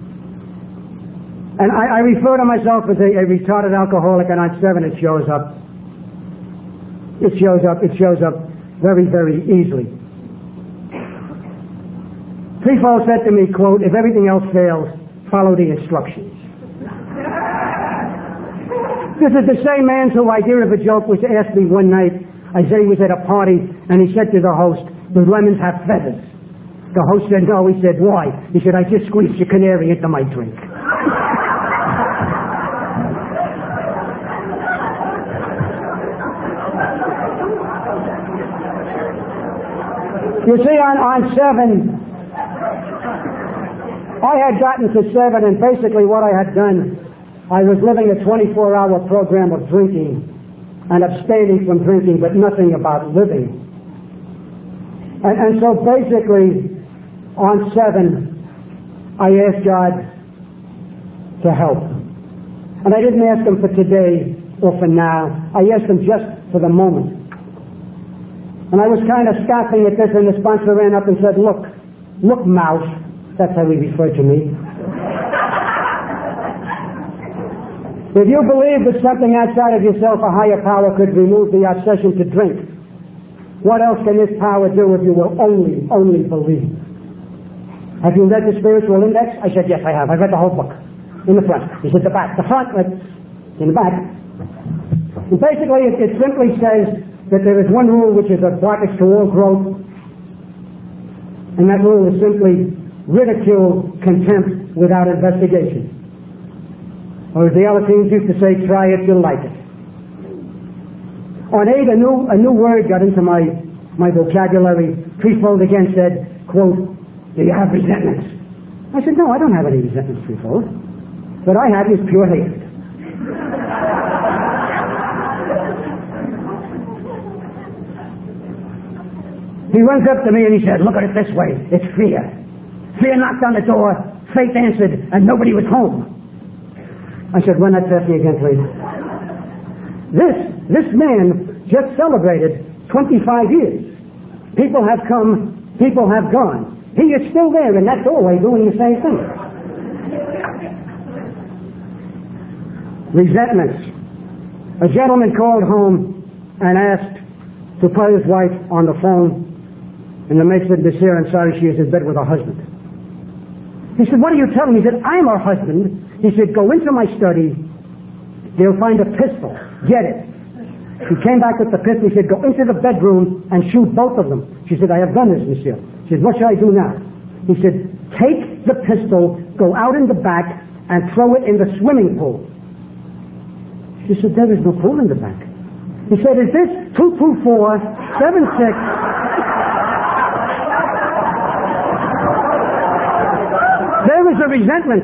And I refer to myself as a retarded alcoholic, and on 7 it shows up. It shows up very, very easily. Trefoil said to me, quote, if everything else fails, follow the instructions. This is the same man's whose idea of a joke was asked me one night. Isaiah was at a party, and he said to the host, do lemons have feathers? The host said no. He said, why? He said, I just squeezed your canary into my drink. You see, on 7, I had gotten to 7, and basically what I had done, I was living a 24-hour program of drinking and abstaining from drinking, but nothing about living. And so basically, on 7, I asked God to help. And I didn't ask him for today or for now. I asked him just for the moment. And I was kind of scoffing at this, and the sponsor ran up and said, look, mouse. That's how he referred to me. If you believe that something outside of yourself, a higher power, could remove the obsession to drink, what else can this power do if you will only believe? Have you read the Spiritual Index? I said, yes, I have. I read the whole book. In the front. He said, the back. The front, in the back. And basically, it simply says that there is one rule which is a blockage to all growth, and that rule is simply ridicule contempt without investigation. Or as the Alateens used to say, try it, you'll like it. On 8, a new word got into my vocabulary. Trefoil again said, quote, do you have resentments? I said, no, I don't have any resentments, Trefoil. What I have is pure hatred. He runs up to me and he said, look at it this way. It's fear. Fear knocked on the door, faith answered, and nobody was home. I said, run that past me again, please. This man just celebrated 25 years. People have come, people have gone. He is still there in that doorway doing the same thing. Resentments. A gentleman called home and asked to put his wife on the phone, and the mate said, Monsieur, I'm sorry, she is in bed with her husband. He said, what are you telling me? He said, I'm her husband. He said, go into my study. They'll find a pistol. Get it. He came back with the pistol. He said, go into the bedroom and shoot both of them. She said, I have done this, Monsieur. He said, what should I do now? He said, take the pistol, go out in the back, and throw it in the swimming pool. She said, there is no pool in the back. He said, is this 224-76? There was a resentment.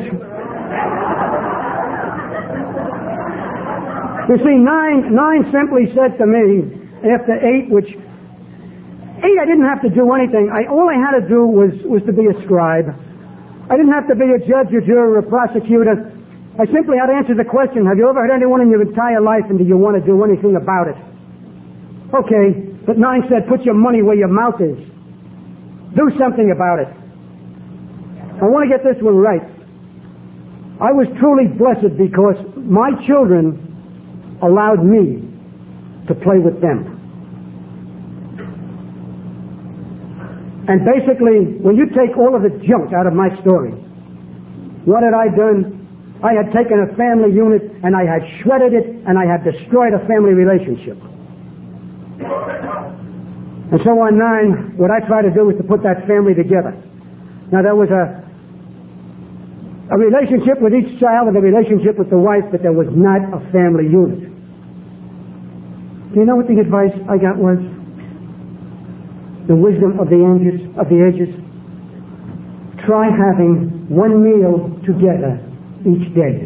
You see, nine simply said to me, after 8, which 8 I didn't have to do anything. All I had to do was to be a scribe. I didn't have to be a judge, a juror, a prosecutor. I simply had to answer the question, have you ever hurt anyone in your entire life, and do you want to do anything about it? Okay, but 9 said, put your money where your mouth is. Do something about it. I want to get this one right. I was truly blessed because my children allowed me to play with them. And basically, when you take all of the junk out of my story, what had I done? I had taken a family unit and I had shredded it and I had destroyed a family relationship. And so on 9, what I tried to do was to put that family together. Now there was a relationship with each child and a relationship with the wife, but there was not a family unit. Do you know what the advice I got was? The wisdom of the ages. Try having one meal together each day.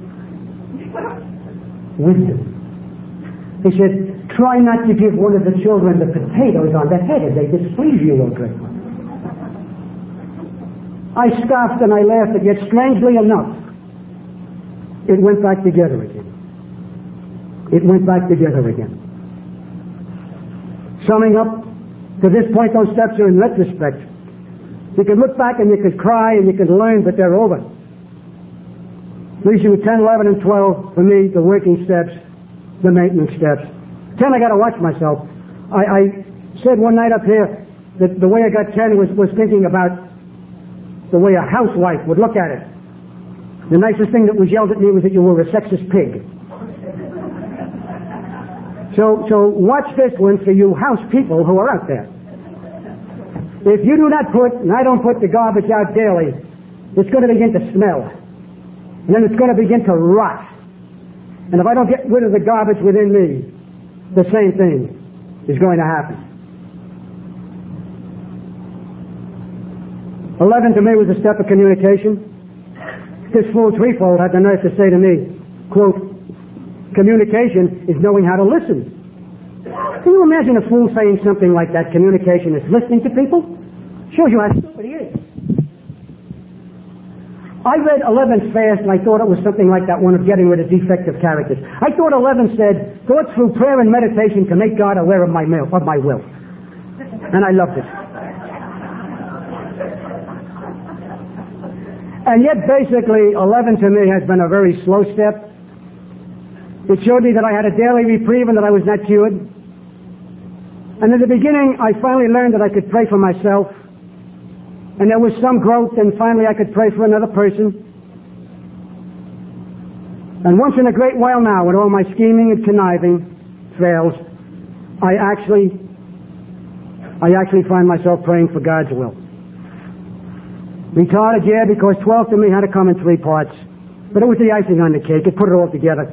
Wisdom. He said, try not to give one of the children the potatoes on the head as they displease you, O great one. I scoffed and I laughed, but yet strangely enough, it went back together again. It went back together again. Summing up, to this point, those steps are in retrospect. You can look back and you can cry and you can learn, but they're over. Leaves you with 10, 11, and 12, for me, the working steps, the maintenance steps. 10, I got to watch myself. I said one night up here that the way I got 10 was thinking about the way a housewife would look at it. The nicest thing that was yelled at me was that you were a sexist pig. So watch this one for you house people who are out there. If you do not put, and I don't put the garbage out daily, it's going to begin to smell. And then it's going to begin to rot. And if I don't get rid of the garbage within me, the same thing is going to happen. 11 to me was a step of communication. This fool threefold had the nerve to say to me, quote, communication is knowing how to listen. Can you imagine a fool saying something like that? Communication is listening to people? Shows you how stupid he is. I read 11 fast and I thought it was something like that one of getting rid of defective characters. I thought 11 said, thought through prayer and meditation to make God aware of my will. And I loved it. And yet basically 11 to me has been a very slow step. It showed me that I had a daily reprieve and that I was not cured. And in the beginning, I finally learned that I could pray for myself. And there was some growth, and finally I could pray for another person. And once in a great while now, when all my scheming and conniving fails, I actually find myself praying for God's will. Retarded, yeah, because 12 to me had to come in 3 parts. But it was the icing on the cake. It put it all together.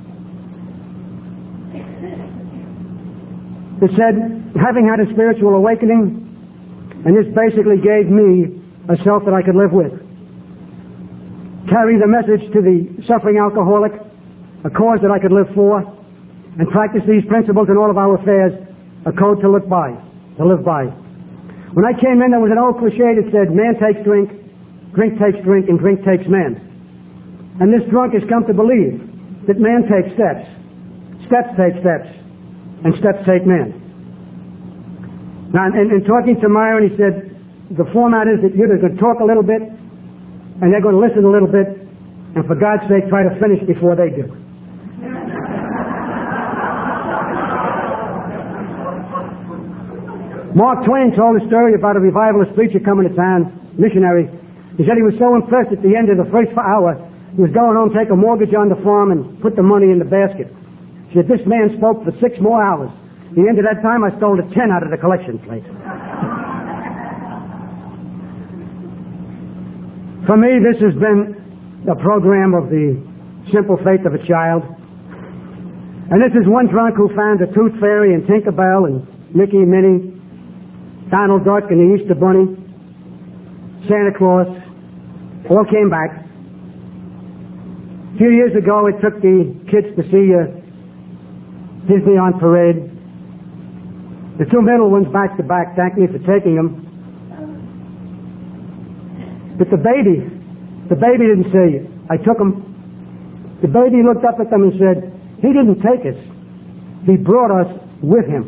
It said, having had a spiritual awakening, and this basically gave me a self that I could live with. Carry the message to the suffering alcoholic, a cause that I could live for, and practice these principles in all of our affairs, a code to live by. When I came in, there was an old cliche that said, man takes drink, drink takes drink, and drink takes man. And this drunk has come to believe that man takes steps, steps take steps, and steps take man. Now, in talking to Myron, he said, the format is that you're going to talk a little bit, and they're going to listen a little bit, and for God's sake, try to finish before they do. Mark Twain told a story about a revivalist preacher coming to town, missionary. He said he was so impressed at the end of the first hour, he was going home, take a mortgage on the farm, and put the money in the basket. He said, this man spoke for 6 more hours. At the end of that time, I stole a 10 out of the collection plate. For me, this has been a program of the simple faith of a child. And this is one drunk who found the Tooth Fairy and Tinkerbell and Mickey and Minnie, Donald Duck and the Easter Bunny, Santa Claus, all came back. A few years ago, it took the kids to see Disney on Parade. The two middle ones back to back thanked me for taking them. But the baby didn't say, I took him. The baby looked up at them and said, he didn't take us. He brought us with him.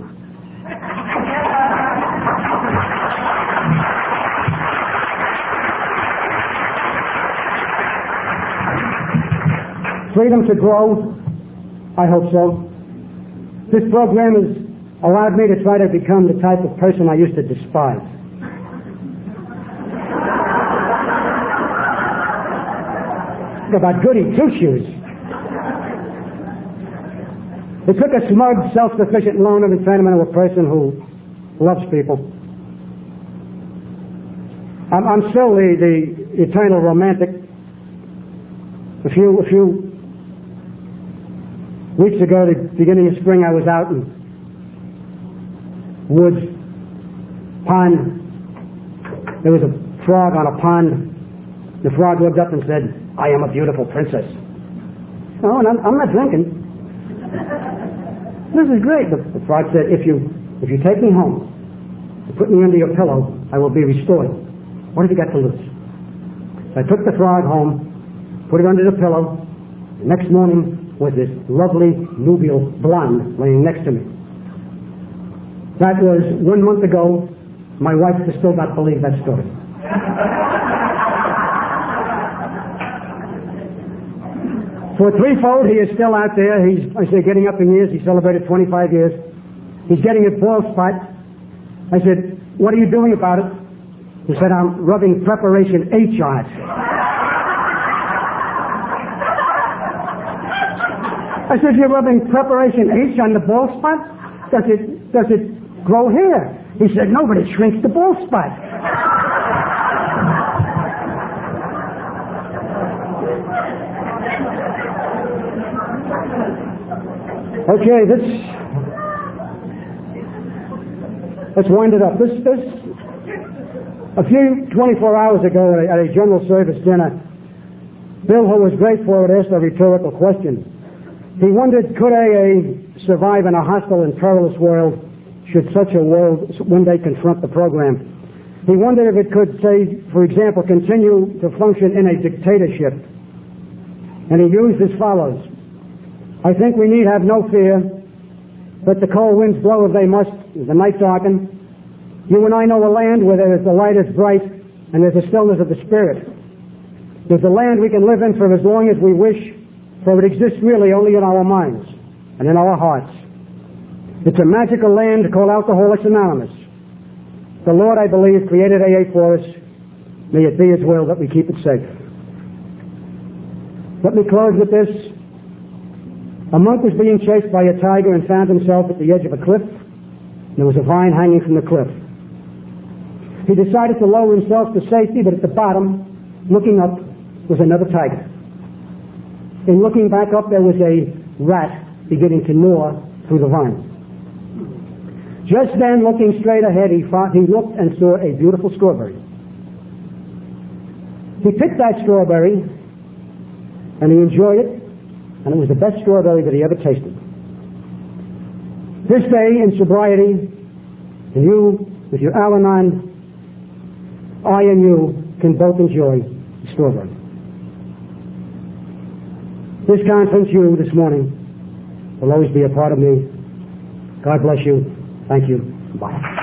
Freedom to grow? I hope so. This program has allowed me to try to become the type of person I used to despise. About goody two-shoes. It took a smug, self-sufficient loner to turn him into a person who loves people. I'm still the eternal romantic. A few weeks ago, the beginning of spring, I was out in woods, pond. There was a frog on a pond. The frog looked up and said, I am a beautiful princess. Oh, and I'm not drinking. This is great. The frog said, if you take me home and put me under your pillow, I will be restored. What have you got to lose? So I took the frog home, put it under the pillow. The next morning was this lovely nubial blonde laying next to me. That was 1 month ago. My wife does still not believe that story. For threefold, he is still out there. He's, I say, getting up in years. He celebrated 25 years. He's getting a bald spot. I said, what are you doing about it? He said, I'm rubbing Preparation H on it. I said, you're rubbing Preparation H on the bald spot? Does it grow hair? He said, no, but it shrinks the bald spot. Okay, let's wind it up. This a few 24 hours ago at a general service dinner, Bill, who was great for it, asked a rhetorical question. He wondered, could AA survive in a hostile and perilous world should such a world one day confront the program? He wondered if it could, say, for example, continue to function in a dictatorship. And he used as follows. I think we need have no fear. Let the cold winds blow if they must, the night darken. You and I know a land where there is the light is bright and there's a stillness of the spirit. There's a land we can live in for as long as we wish, for it exists really only in our minds and in our hearts. It's a magical land called Alcoholics Anonymous. The Lord, I believe, created AA for us. May it be His will that we keep it safe. Let me close with this. A monk was being chased by a tiger and found himself at the edge of a cliff. There was a vine hanging from the cliff. He decided to lower himself to safety, but at the bottom, looking up, was another tiger. In looking back up, there was a rat beginning to gnaw through the vine. Just then, looking straight ahead, he looked and saw a beautiful strawberry. He picked that strawberry, and he enjoyed it, and it was the best strawberry that he ever tasted. This day, in sobriety, and you, with your Al-Anon, I and you can both enjoy the strawberry. This conference, you, this morning, will always be a part of me. God bless you. Thank you. Bye.